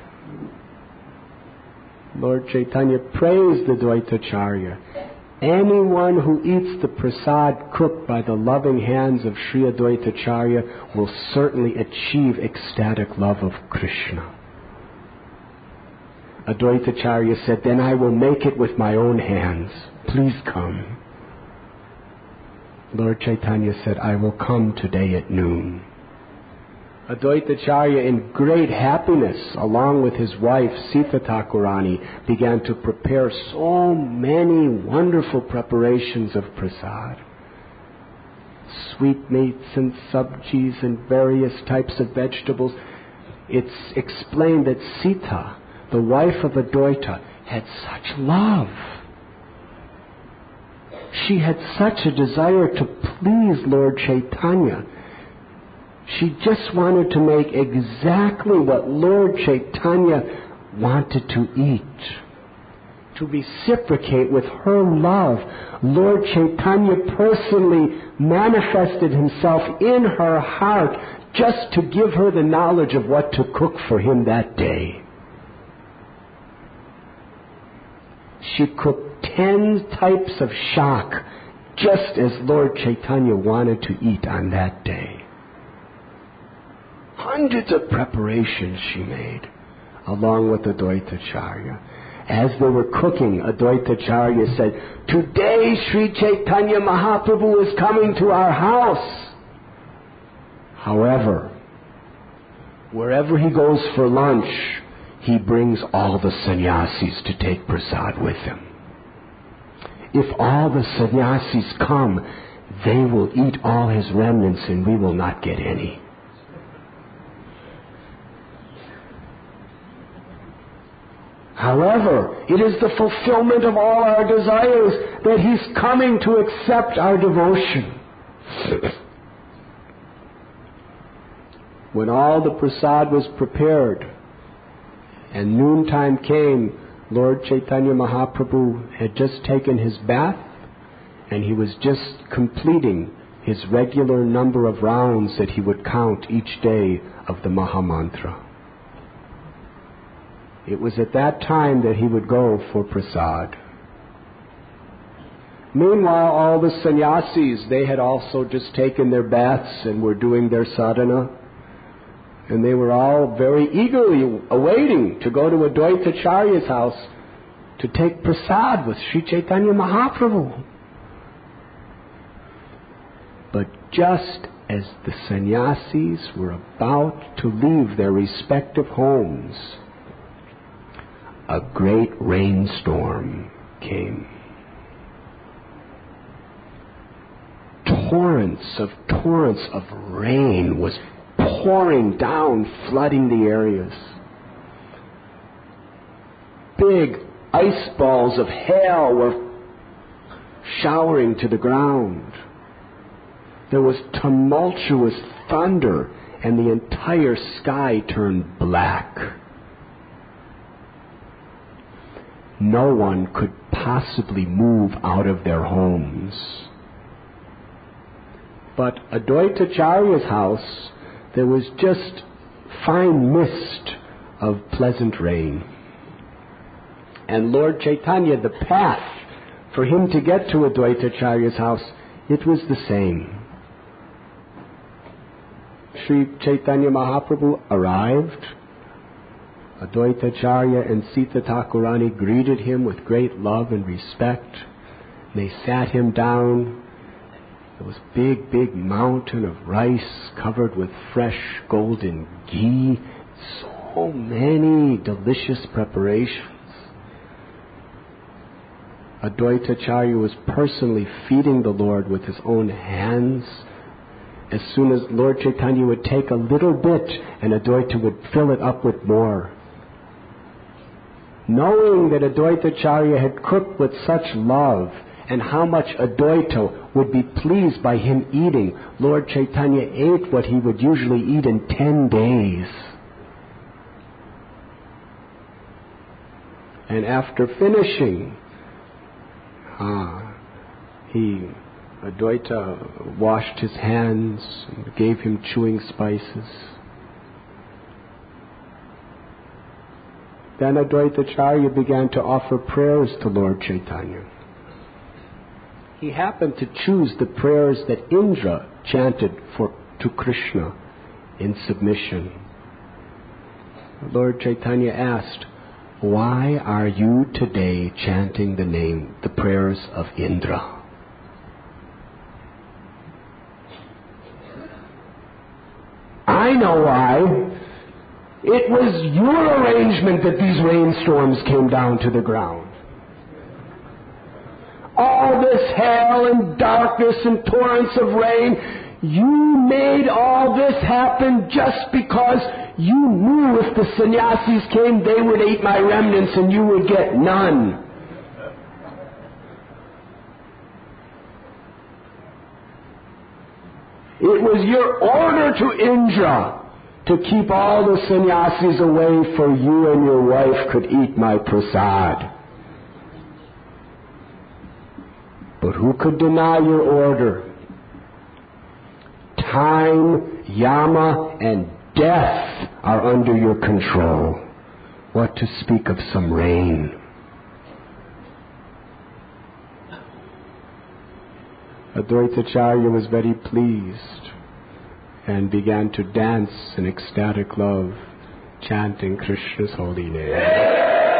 Lord Chaitanya praised the Dvaitacharya. Anyone who eats the prasad cooked by the loving hands of Sri Advaitacharya will certainly achieve ecstatic love of Krishna. Advaitacharya said, then I will make it with my own hands. Please come. Lord Chaitanya said, I will come today at noon. Advaitacharya, in great happiness, along with his wife Sita Thakurani, began to prepare so many wonderful preparations of prasad. Sweetmeats and sabjis and various types of vegetables. It's explained that Sita, the wife of Advaita, had such love. She had such a desire to please Lord Chaitanya. She just wanted to make exactly what Lord Chaitanya wanted to eat. To reciprocate with her love, Lord Chaitanya personally manifested himself in her heart just to give her the knowledge of what to cook for him that day. She cooked ten types of shak just as Lord Chaitanya wanted to eat on that day. Hundreds of preparations she made, along with Advaitacharya. As they were cooking, Advaitacharya said, "Today Sri Chaitanya Mahaprabhu is coming to our house." However, wherever he goes for lunch, he brings all the sannyasis to take prasad with him. If all the sannyasis come, they will eat all his remnants and we will not get any. However, it is the fulfillment of all our desires that he's coming to accept our devotion. When all the prasad was prepared and noontime came, Lord Chaitanya Mahaprabhu had just taken his bath and he was just completing his regular number of rounds that he would count each day of the Mahamantra. It was at that time that he would go for prasad. Meanwhile, all the sannyasis, they had also just taken their baths and were doing their sadhana. And they were all very eagerly awaiting to go to Advaitacharya's house to take prasad with Sri Chaitanya Mahaprabhu. But just as the sannyasis were about to leave their respective homes, a great rainstorm came. Torrents of torrents of rain was pouring down, flooding the areas. Big ice balls of hail were showering to the ground. There was tumultuous thunder, and the entire sky turned black. No one could possibly move out of their homes. But Advaitacharya's house, there was just fine mist of pleasant rain. And Lord Chaitanya, the path for him to get to Advaitacharya's house, it was the same. Sri Chaitanya Mahaprabhu arrived. Advaitacharya and Sita Thakurani greeted him with great love and respect. They sat him down. There was a big, big mountain of rice covered with fresh golden ghee. So many delicious preparations. Advaitacharya was personally feeding the Lord with his own hands. As soon as Lord Chaitanya would take a little bit, and Advaita would fill it up with more. Knowing that Advaitacharya had cooked with such love, and how much Advaita would be pleased by him eating, Lord Chaitanya ate what he would usually eat in ten days. And after finishing, ah, he, Advaita washed his hands and gave him chewing spices. Then Advaitacharya began to offer prayers to Lord Chaitanya. He happened to choose the prayers that Indra chanted for to Krishna in submission. Lord Chaitanya asked, "Why are you today chanting the name, the prayers of Indra?" "I know why. It was your arrangement that these rainstorms came down to the ground. All this hail and darkness and torrents of rain, you made all this happen just because you knew if the sannyasis came, they would eat my remnants and you would get none. It was your order to Indra to keep all the sannyasis away so you and your wife could eat my prasad. But who could deny your order? Time, yama, and death are under your control. What to speak of some rain?" Advaitacharya was very pleased and began to dance in ecstatic love, chanting Krishna's holy name.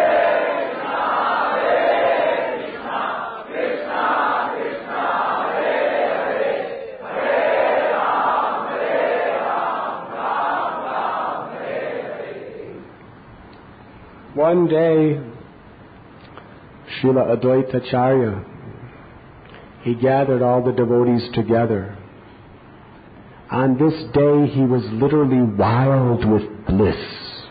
One day, Srila Advaitacharya, he gathered all the devotees together. On this day, he was literally wild with bliss.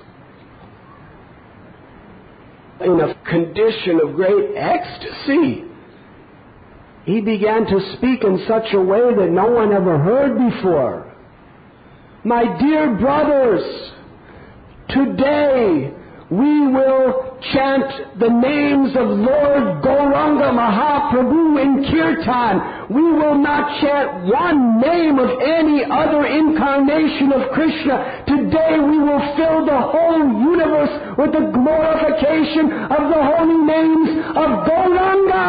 In a condition of great ecstasy, he began to speak in such a way that no one ever heard before. My dear brothers, today, we will chant the names of Lord Gauranga Mahaprabhu in Kirtan. We will not chant one name of any other incarnation of Krishna. Today we will fill the whole universe with the glorification of the holy names of Gauranga.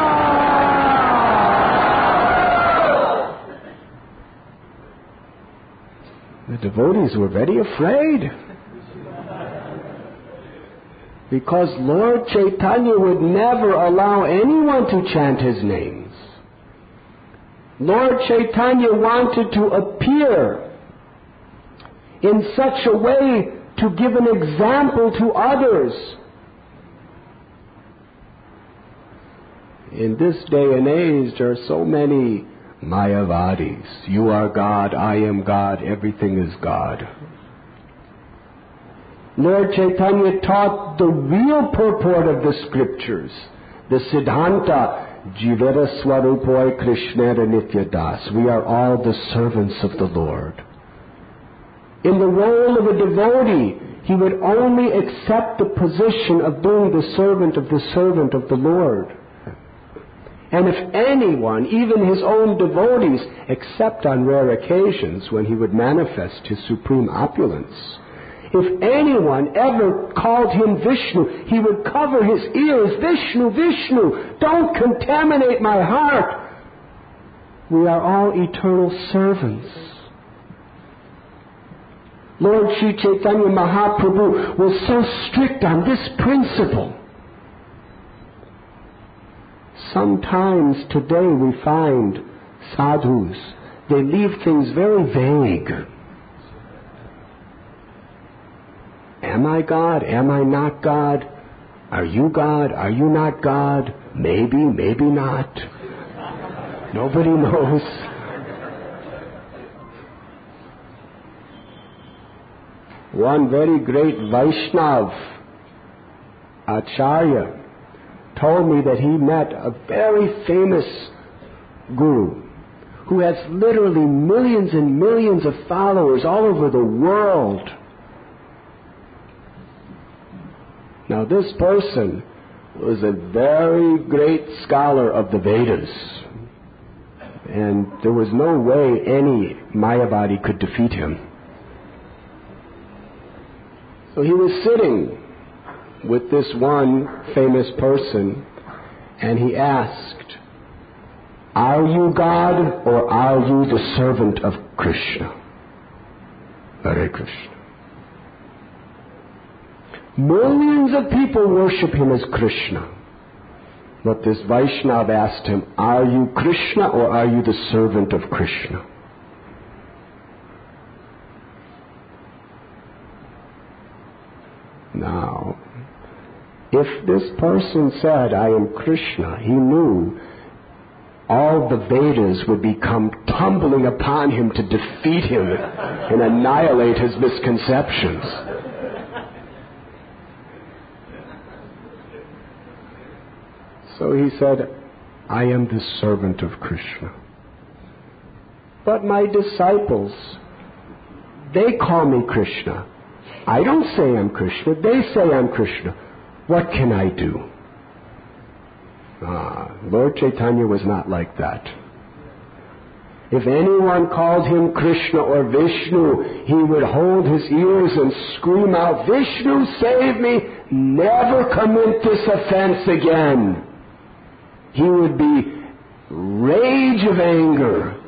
The devotees were very afraid, because Lord Chaitanya would never allow anyone to chant his names. Lord Chaitanya wanted to appear in such a way to give an example to others. In this day and age, there are so many Mayavadis. You are God, I am God, everything is God. Lord Chaitanya taught the real purport of the scriptures, the Siddhanta, Jivera Swarupoi Krishnera Nityadas. We are all the servants of the Lord. In the role of a devotee, he would only accept the position of being the servant of the servant of the Lord. And if anyone, even his own devotees, except on rare occasions when he would manifest his supreme opulence, if anyone ever called him Vishnu, he would cover his ears. Vishnu, Vishnu, don't contaminate my heart. We are all eternal servants. Lord Sri Chaitanya Mahaprabhu was so strict on this principle. Sometimes today we find sadhus, they leave things very vague. Am I God? Am I not God? Are you God? Are you not God? Maybe, maybe not. Nobody knows. One very great Vaishnav, Acharya, told me that he met a very famous guru who has literally millions and millions of followers all over the world. Now this person was a very great scholar of the Vedas, and there was no way any Mayavadi could defeat him. So he was sitting with this one famous person, and he asked, are you God or are you the servant of Krishna? Hare Krishna. Millions of people worship him as Krishna. But this Vaishnava asked him, are you Krishna or are you the servant of Krishna? Now, if this person said, I am Krishna, he knew all the Vedas would become tumbling upon him to defeat him and annihilate his misconceptions. So he said, I am the servant of Krishna. But my disciples, they call me Krishna. I don't say I'm Krishna. They say I'm Krishna. What can I do? Ah, Lord Chaitanya was not like that. If anyone called him Krishna or Vishnu, he would hold his ears and scream out, Vishnu, save me! Never commit this offense again. He would be rage of anger,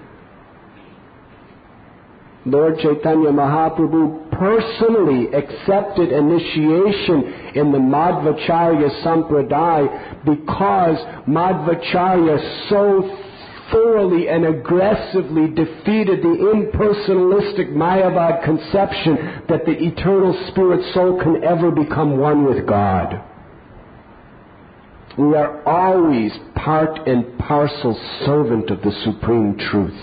Lord Chaitanya Mahaprabhu personally accepted initiation in the Madhvacharya Sampradaya because Madhvacharya so thoroughly and aggressively defeated the impersonalistic Mayavad conception that the eternal spirit soul can ever become one with God. We are always part and parcel servant of the Supreme Truth.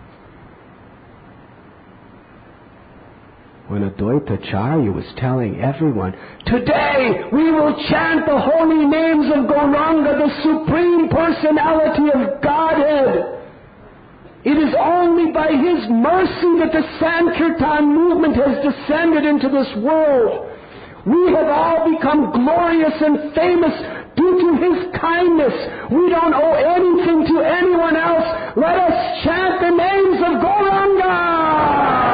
When Advaitacharya was telling everyone, today we will chant the holy names of Gauranga, the Supreme Personality of Godhead. It is only by His mercy that the Sankirtan movement has descended into this world. We have all become glorious and famous due to His kindness. We don't owe anything to anyone else. Let us chant the names of Gauranga.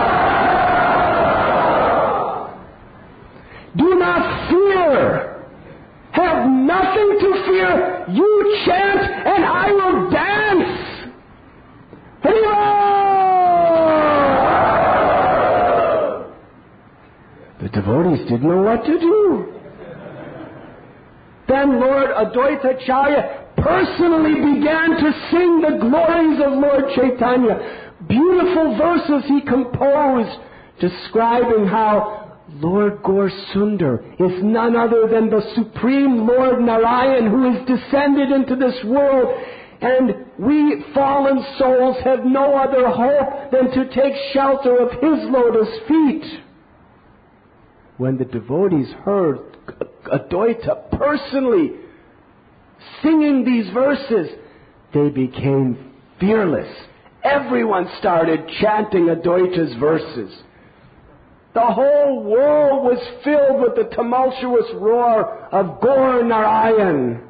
Do not fear. Have nothing to fear. You chant and I will dance. Haribo! The devotees didn't know what to do. Then Lord Advaitacharya personally began to sing the glories of Lord Chaitanya. Beautiful verses he composed describing how Lord Gaur Sundar is none other than the Supreme Lord Narayan who is descended into this world, and we fallen souls have no other hope than to take shelter of His lotus feet. When the devotees heard Advaita personally singing these verses, they became fearless. Everyone started chanting Advaita's verses. The whole world was filled with the tumultuous roar of Gaur Narayan.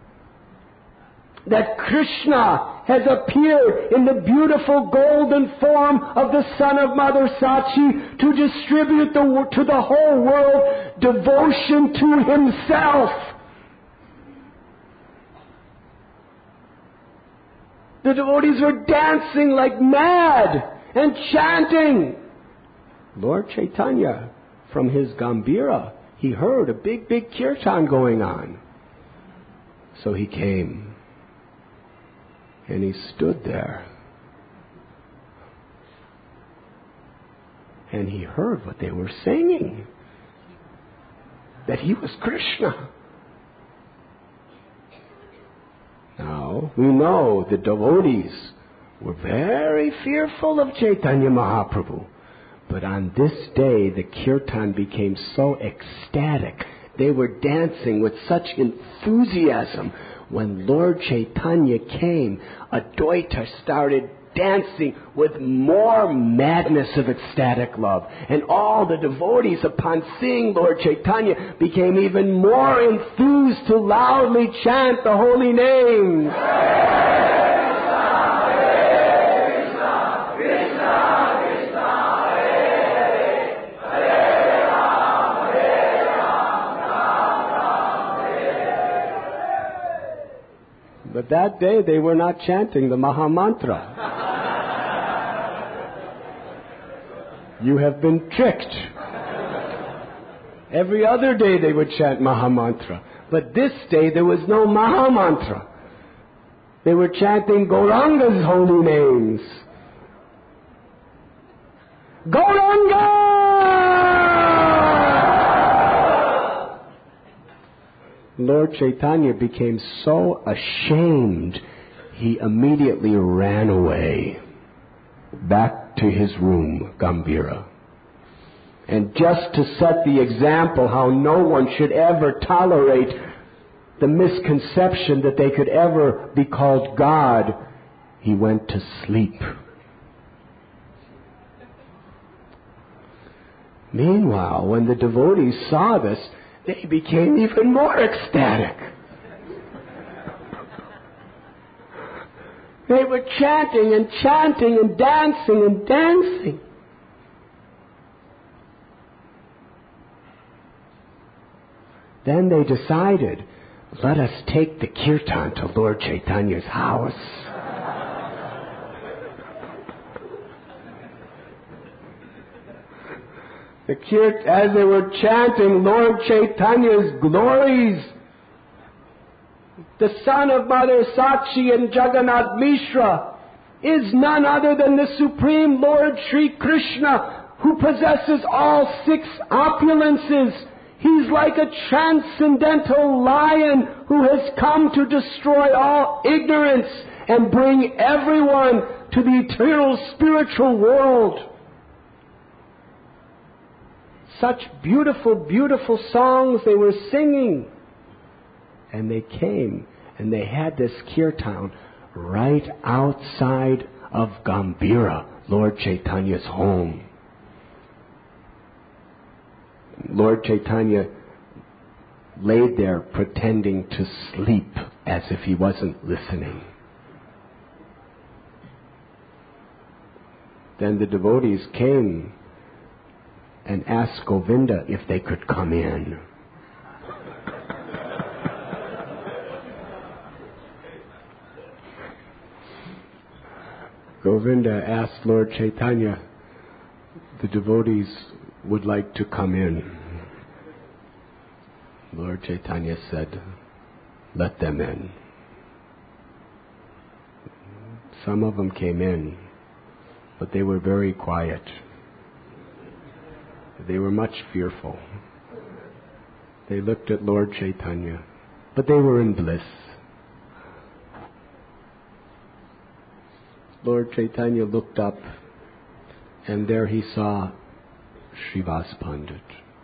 That Krishna has appeared in the beautiful golden form of the son of Mother Sachi to distribute the, to the whole world devotion to Himself. The devotees were dancing like mad and chanting. Lord Chaitanya, from his Gambhira, he heard a big, big kirtan going on. So he came, and he stood there. And he heard what they were singing, that he was Krishna. Now, we know the devotees were very fearful of Chaitanya Mahaprabhu. But on this day, the kirtan became so ecstatic. They were dancing with such enthusiasm. When Lord Chaitanya came, Advaita started dancing with more madness of ecstatic love. And all the devotees, upon seeing Lord Chaitanya, became even more enthused to loudly chant the holy names. But that day they were not chanting the Mahamantra. You have been tricked. Every other day they would chant Mahamantra. But this day there was no Mahamantra. They were chanting Gauranga's holy names. Gauranga! Lord Chaitanya became so ashamed, he immediately ran away back to his room, Gambhira. And just to set the example how no one should ever tolerate the misconception that they could ever be called God, he went to sleep. Meanwhile, when the devotees saw this, they became even more ecstatic. They were chanting and chanting and dancing and dancing. Then they decided, let us take the kirtan to Lord Chaitanya's house. The kirt, as they were chanting Lord Chaitanya's glories, the son of Mother Sakshi and Jagannath Mishra is none other than the Supreme Lord Sri Krishna, who possesses all six opulences. He's like a transcendental lion who has come to destroy all ignorance and bring everyone to the eternal spiritual world. Such beautiful, beautiful songs they were singing. And they came and they had this kirtan right outside of Gambhira, Lord Chaitanya's home. Lord Chaitanya laid there pretending to sleep as if he wasn't listening. Then the devotees came and asked Govinda if they could come in. Govinda asked Lord Chaitanya, the devotees would like to come in. Lord Chaitanya said, let them in. Some of them came in, but they were very quiet. They were much fearful. They looked at Lord Chaitanya, but they were in bliss. Lord Chaitanya looked up, and there he saw Srivas Pandit.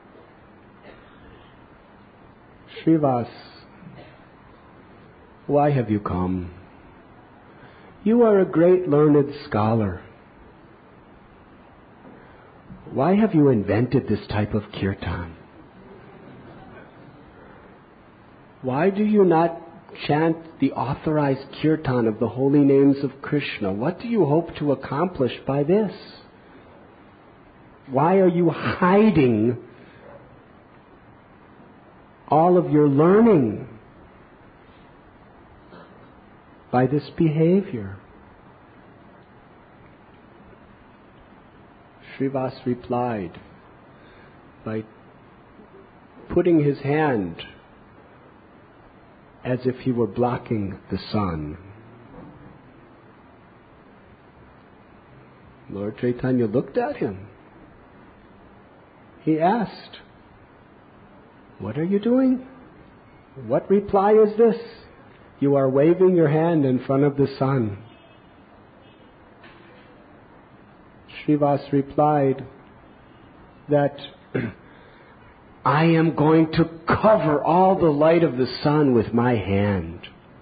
Srivas, why have you come? You are a great learned scholar. Why have you invented this type of kirtan? Why do you not chant the authorized kirtan of the holy names of Krishna? What do you hope to accomplish by this? Why are you hiding all of your learning by this behavior? Srivas replied by putting his hand as if he were blocking the sun. Lord Chaitanya looked at him. He asked, what are you doing? What reply is this? You are waving your hand in front of the sun. Srivas replied that I am going to cover all the light of the sun with my hand.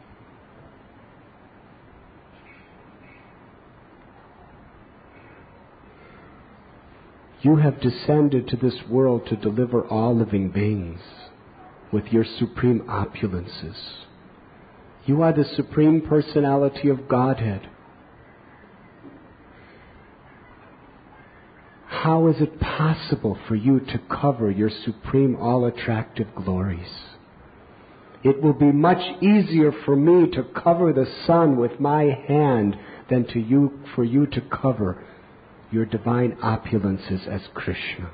You have descended to this world to deliver all living beings with your supreme opulences. You are the Supreme Personality of Godhead. How is it possible for you to cover your supreme all-attractive glories? It will be much easier for me to cover the sun with my hand than to you, for you to cover your divine opulences as Krishna.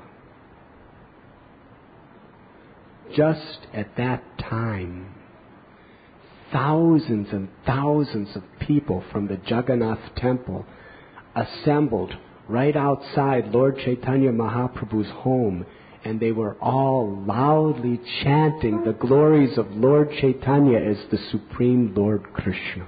Just at that time, thousands and thousands of people from the Jagannath temple assembled right outside Lord Chaitanya Mahaprabhu's home, and they were all loudly chanting the glories of Lord Chaitanya as the Supreme Lord Krishna.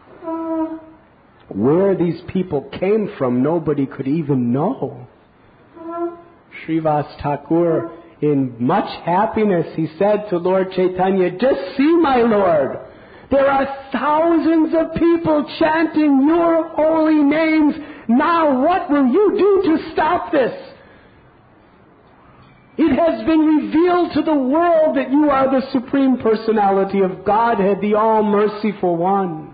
Where these people came from, nobody could even know. Srivas Thakur, in much happiness, he said to Lord Chaitanya, just see, my Lord, there are thousands of people chanting your holy names. Now what will you do to stop this? It has been revealed to the world that you are the Supreme Personality of Godhead, the All-Merciful One.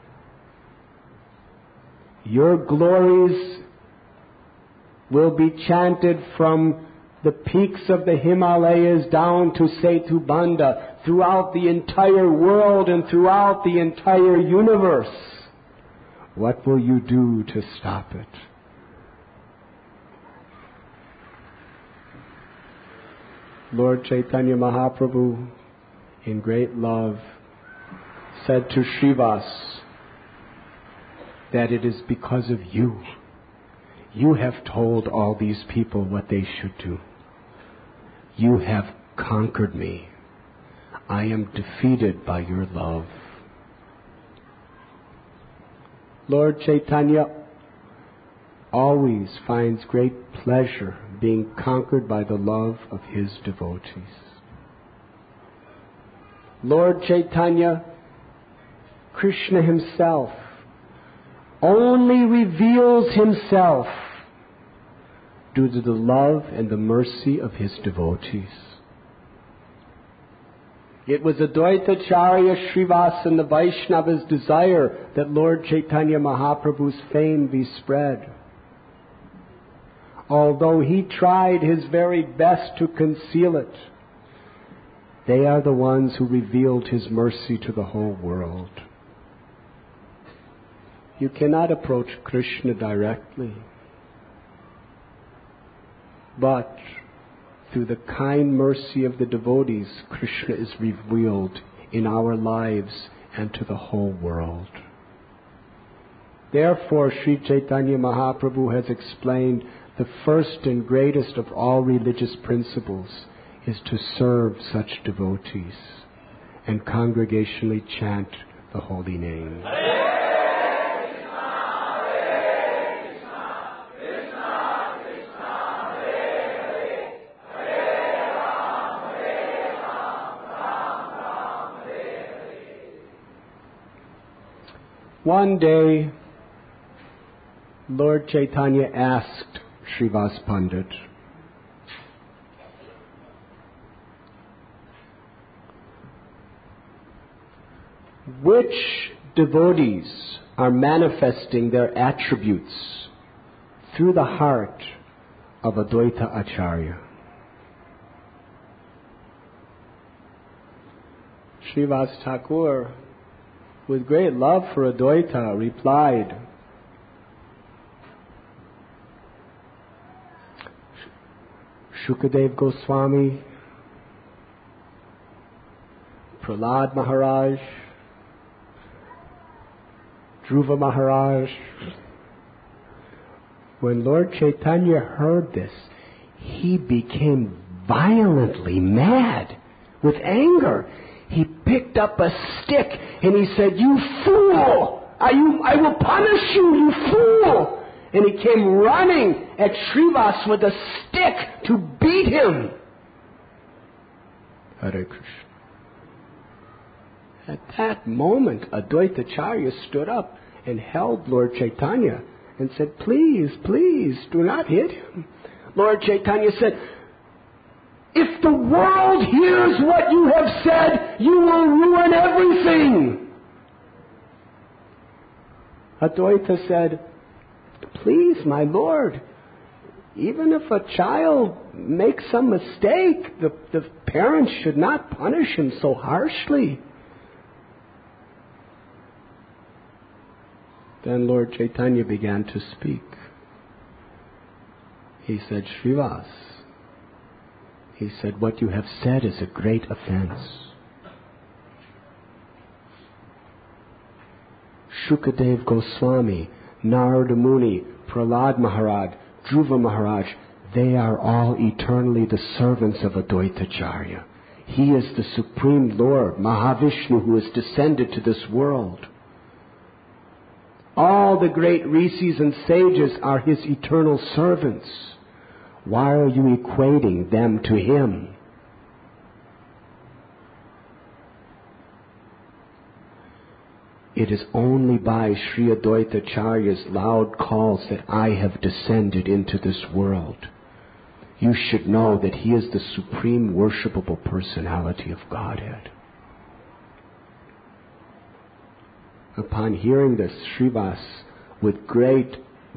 Your glories will be chanted from the peaks of the Himalayas down to Setubanda, throughout the entire world and throughout the entire universe. What will you do to stop it? Lord Chaitanya Mahaprabhu, in great love, said to Srivas that it is because of you. You have told all these people what they should do. You have conquered me. I am defeated by your love. Lord Chaitanya always finds great pleasure being conquered by the love of his devotees. Lord Chaitanya, Krishna himself, only reveals himself due to the love and the mercy of his devotees. It was Advaitacharya Srivas and the Vaishnavas' desire that Lord Chaitanya Mahaprabhu's fame be spread. Although he tried his very best to conceal it, they are the ones who revealed his mercy to the whole world. You cannot approach Krishna directly, but through the kind mercy of the devotees, Krishna is revealed in our lives and to the whole world. Therefore, Sri Chaitanya Mahaprabhu has explained the first and greatest of all religious principles is to serve such devotees and congregationally chant the holy name. One day, Lord Chaitanya asked Srivas Pandit, which devotees are manifesting their attributes through the heart of Advaita Acharya? Srivas Thakur, with great love for Advaita, replied, Shukadev Goswami, Prahlad Maharaj, Dhruva Maharaj. When Lord Chaitanya heard this, he became violently mad with anger. He picked up a stick and he said, "You fool! I, you, I will punish you, you fool!" And he came running at Srivas with a stick to beat him. Hare Krishna. At that moment, Advaitacharya stood up and held Lord Chaitanya and said, "Please, please, do not hit him." Lord Chaitanya said, "If the world hears what you have said, you will ruin everything." Advaita said, "Please, my Lord, even if a child makes some mistake, the, the parents should not punish him so harshly." Then Lord Chaitanya began to speak. He said, "Srivas," he said, "what you have said is a great offense. Shukadev Goswami, Narada Muni, Prahlad Maharaj, Dhruva Maharaj, they are all eternally the servants of Advaitacharya. He is the Supreme Lord, Mahavishnu, who has descended to this world. All the great rishis and sages are his eternal servants. Why are you equating them to him?" It is only by Sri Advaitacharya's loud calls that I have descended into this world. You should know that he is the supreme worshipable personality of Godhead. Upon hearing this, Srivas, with great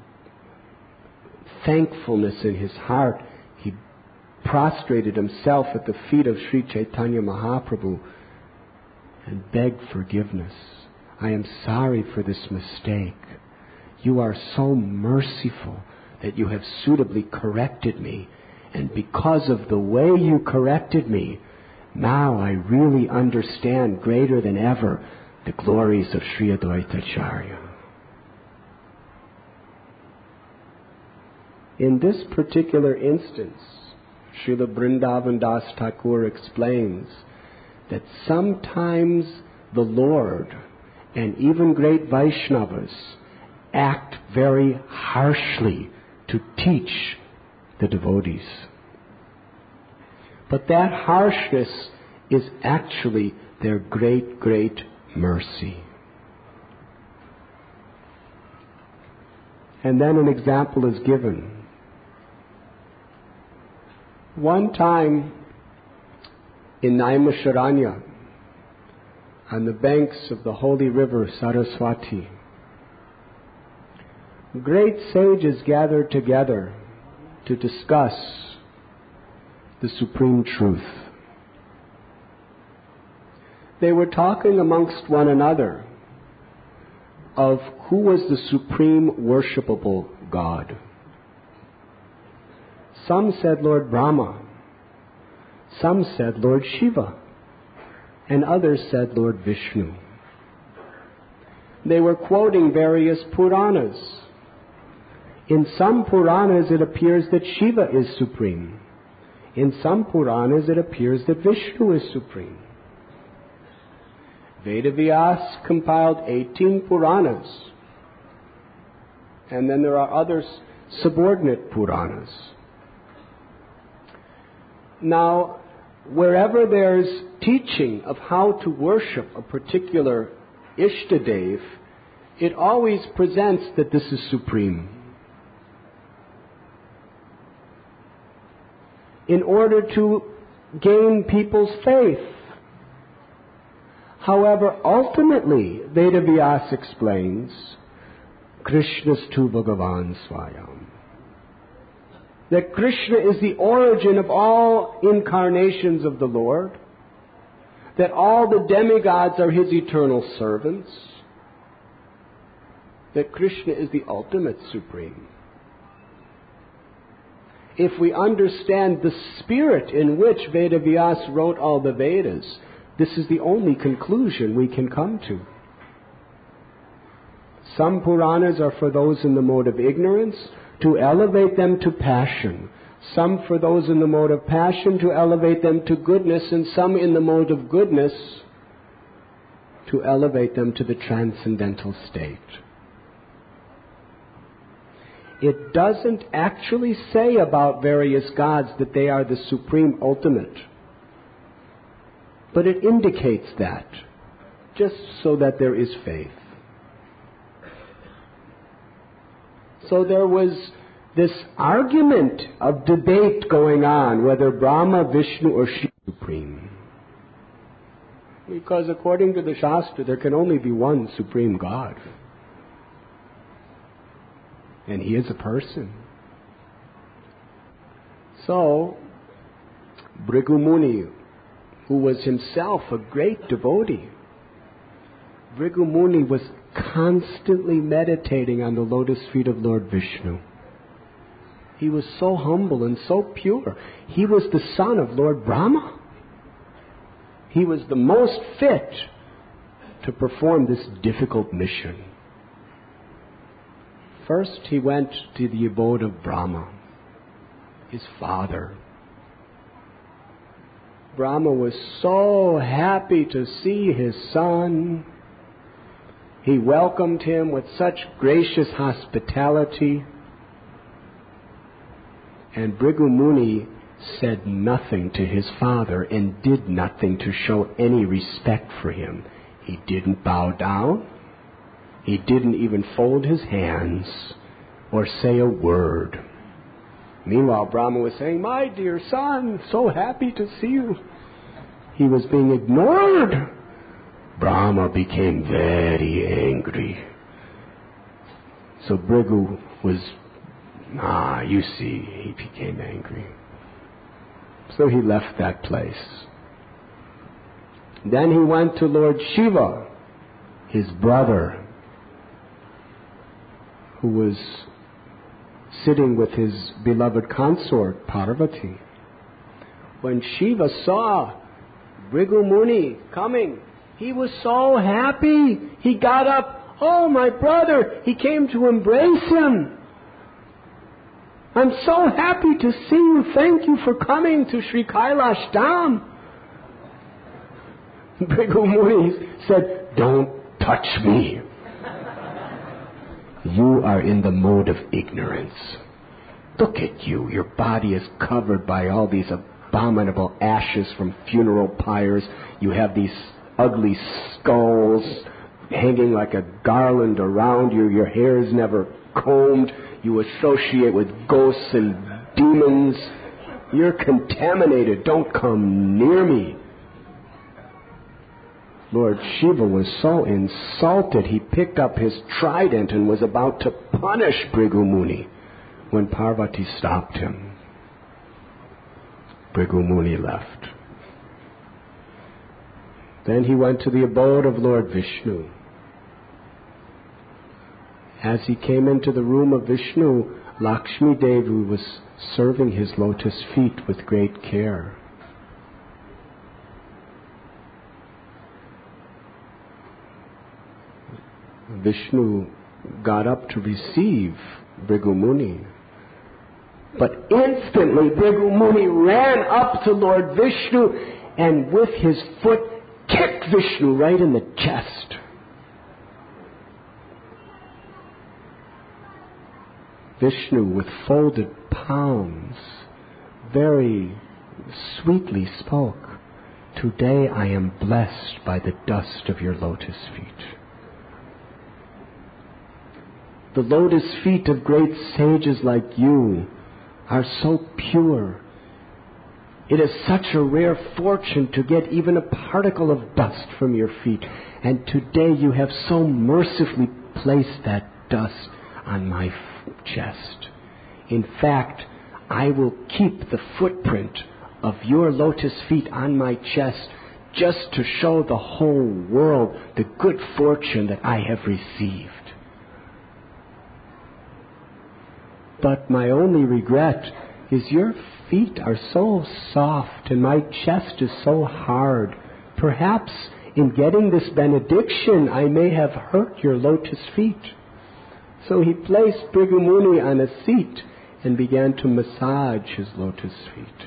thankfulness in his heart, he prostrated himself at the feet of Sri Chaitanya Mahaprabhu and begged forgiveness. "I am sorry for this mistake. You are so merciful that you have suitably corrected me, And because of the way you corrected me, now I really understand greater than ever the glories of Sri Advaita Acharya. In this particular instance, Srila Vrindavan Das Thakur explains that sometimes the Lord and even great Vaishnavas act very harshly to teach the devotees. But that harshness is actually their great, great mercy. And then an example is given. One time in Naimisharanya, on the banks of the holy river Saraswati, great sages gathered together to discuss the supreme truth. They were talking amongst one another of who was the supreme worshipable God. Some said Lord Brahma, some said Lord Shiva, and others said Lord Vishnu. They were quoting various Puranas. In some Puranas it appears that Shiva is supreme. In some Puranas it appears that Vishnu is supreme. Vedavyas compiled eighteen Puranas. And then there are other subordinate Puranas. Now, wherever there's teaching of how to worship a particular Ishtadev, it always presents that this is supreme. In order to gain people's faith. However, ultimately, Vedavyas explains, Krishnastu Bhagavan Swayam. That Krishna is the origin of all incarnations of the Lord, that all the demigods are His eternal servants, that Krishna is the ultimate supreme. If we understand the spirit in which Vedavyas wrote all the Vedas, this is the only conclusion we can come to. Some Puranas are for those in the mode of ignorance, to elevate them to passion. Some for those in the mode of passion, to elevate them to goodness, and some in the mode of goodness, to elevate them to the transcendental state. It doesn't actually say about various gods that they are the supreme ultimate. But it indicates that, just so that there is faith. So there was this argument of debate going on, whether Brahma, Vishnu, or Shiva is supreme. Because according to the Shastra, there can only be one supreme God. And He is a person. So, Bhrigu Muni, who was himself a great devotee, Bhrigu Muni was constantly meditating on the lotus feet of Lord Vishnu. He was so humble and so pure. He was the son of Lord Brahma. He was the most fit to perform this difficult mission. First, he went to the abode of Brahma, his father. Brahma was so happy to see his son. He welcomed him with such gracious hospitality. And Bhrigu Muni said nothing to his father and did nothing to show any respect for him. He didn't bow down. He didn't even fold his hands or say a word. Meanwhile, Brahma was saying, "My dear son, so happy to see you." He was being ignored. Brahma became very angry. So Bhrigu was, ah, you see, he became angry. So he left that place. Then he went to Lord Shiva, his brother, who was sitting with his beloved consort, Parvati. When Shiva saw Bhrigu Muni coming, he was so happy. He got up. Oh, my brother! He came to embrace him. I'm so happy to see you. Thank you for coming to Sri Kailash Dham. Bhrigu Muni said, don't touch me. You are in the mode of ignorance. Look at you. Your body is covered by all these abominable ashes from funeral pyres. You have these ugly skulls hanging like a garland around you. Your hair is never combed. You associate with ghosts and demons. You're contaminated. Don't come near me. Lord Shiva was so insulted, he picked up his trident and was about to punish Bhrigu Muni when Parvati stopped him. Bhrigu Muni left. Then he went to the abode of Lord Vishnu. As he came into the room of Vishnu, Lakshmi Devi was serving his lotus feet with great care. Vishnu got up to receive Bhrigu Muni. But instantly Bhrigu Muni ran up to Lord Vishnu and with his foot kicked Vishnu right in the chest. Vishnu, with folded palms, very sweetly spoke, "Today I am blessed by the dust of your lotus feet." The lotus feet of great sages like you are so pure. It is such a rare fortune to get even a particle of dust from your feet. And today you have so mercifully placed that dust on my f- chest. In fact, I will keep the footprint of your lotus feet on my chest just to show the whole world the good fortune that I have received. But my only regret is your feet are so soft and my chest is so hard. Perhaps in getting this benediction I may have hurt your lotus feet. So he placed Bhrigu Muni on a seat and began to massage his lotus feet.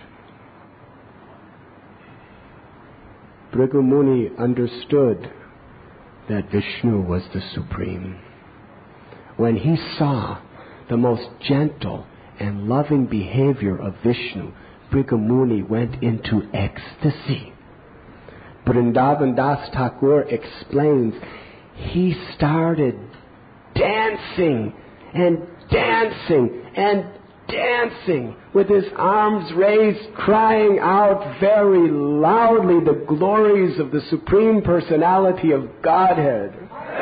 Bhrigu Muni understood that Vishnu was the Supreme. When he saw the most gentle and loving behavior of Vishnu, Bhrigu Muni went into ecstasy. Vrindavan Das Thakur explains, he started dancing and dancing and dancing with his arms raised, crying out very loudly the glories of the Supreme Personality of Godhead.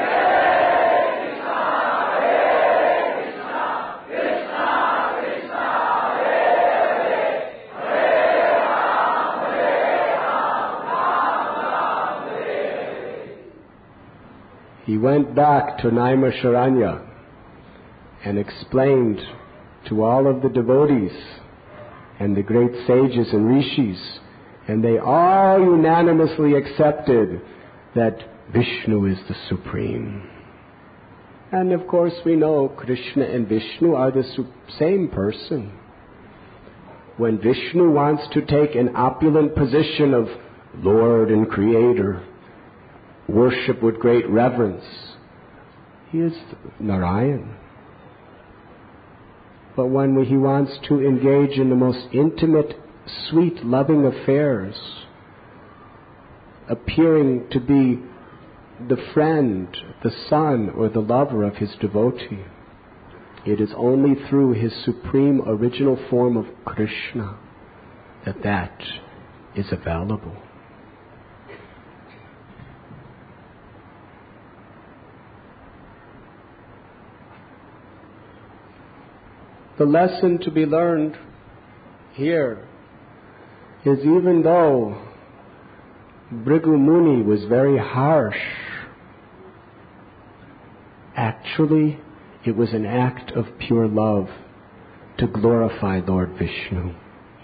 He went back to Naimisharanya and explained to all of the devotees and the great sages and rishis, and they all unanimously accepted that Vishnu is the Supreme. And of course we know Krishna and Vishnu are the su- same person. When Vishnu wants to take an opulent position of Lord and Creator, worship with great reverence, he is Narayan. But when he wants to engage in the most intimate, sweet, loving affairs, appearing to be the friend, the son, or the lover of his devotee, it is only through his supreme original form of Krishna that that is available. The lesson to be learned here is, even though Bhrigu Muni was very harsh, actually it was an act of pure love to glorify Lord Vishnu.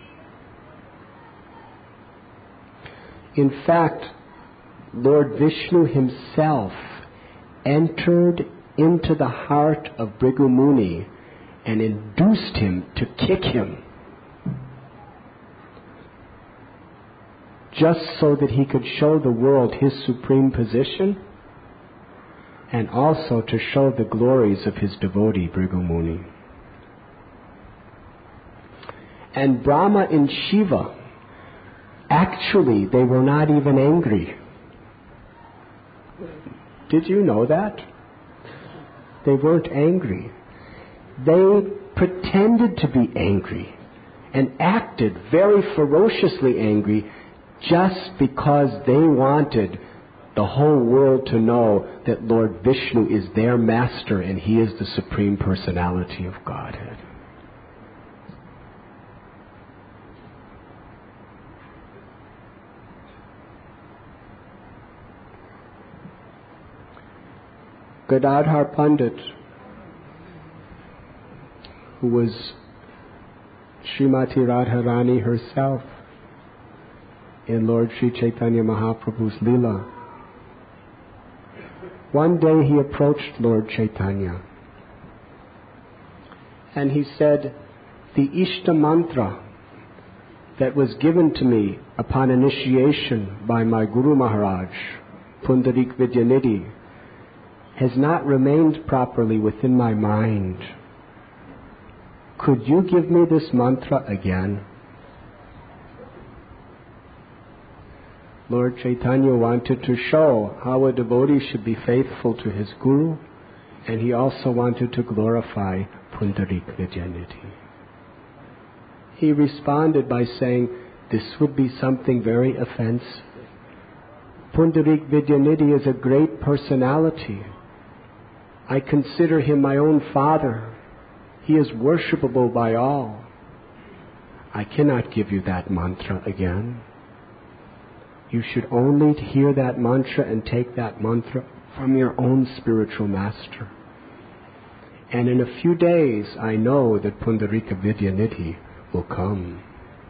In fact, Lord Vishnu himself entered into the heart of Bhrigu Muni and induced him to kick him, just so that he could show the world his supreme position and also to show the glories of his devotee Bhrigu Muni. And Brahma and Shiva, actually, they were not even angry. Did you know that? They weren't angry. They pretended to be angry and acted very ferociously angry just because they wanted the whole world to know that Lord Vishnu is their master and he is the Supreme Personality of Godhead. Gadadhar Pandit, who was Srimati Radharani herself in Lord Sri Chaitanya Mahaprabhu's Leela, one day he approached Lord Chaitanya and he said, the Ishta mantra that was given to me upon initiation by my Guru Maharaj, Pundarik Vidyanidhi, has not remained properly within my mind. Could you give me this mantra again? Lord Chaitanya wanted to show how a devotee should be faithful to his Guru, and he also wanted to glorify Pundarik Vidyanidhi. He responded by saying, this would be something very offensive. Pundarik Vidyanidhi is a great personality. I consider him my own father. He is worshipable by all. I cannot give you that mantra again. You should only hear that mantra and take that mantra from your own spiritual master. And in a few days, I know that Pundarika Vidyanidhi will come.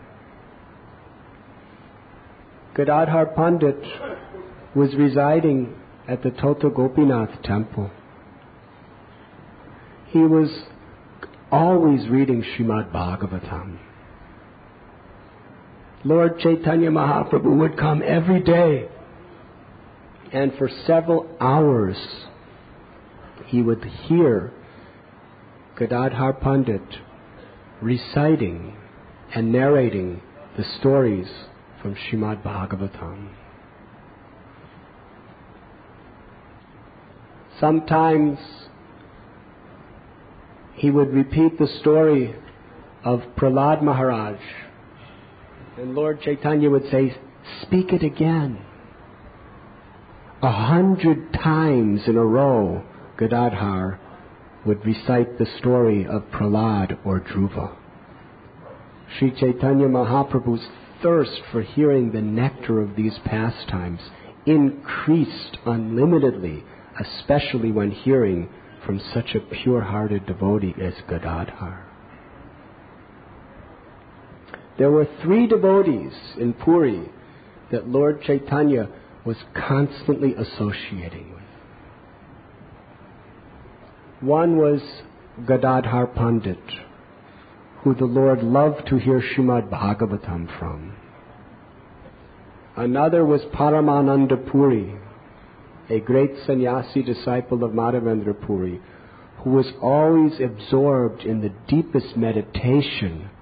Gadadhar Pandit was residing at the Tota Gopinath temple. He was always reading Srimad Bhagavatam. Lord Chaitanya Mahaprabhu would come every day, and for several hours he would hear Gadadhar Pandit reciting and narrating the stories from Srimad Bhagavatam. Sometimes he would repeat the story of Prahlad Maharaj, and Lord Chaitanya would say, speak it again. A hundred times in a row, Gadadhar would recite the story of Prahlad or Dhruva. Sri Chaitanya Mahaprabhu's thirst for hearing the nectar of these pastimes increased unlimitedly, especially when hearing from such a pure-hearted devotee as Gadadhar. There were three devotees in Puri that Lord Chaitanya was constantly associating with. One was Gadadhar Pandit, who the Lord loved to hear Srimad Bhagavatam from. Another was Paramananda Puri, a great sannyasi disciple of Madhavendra Puri, who was always absorbed in the deepest meditation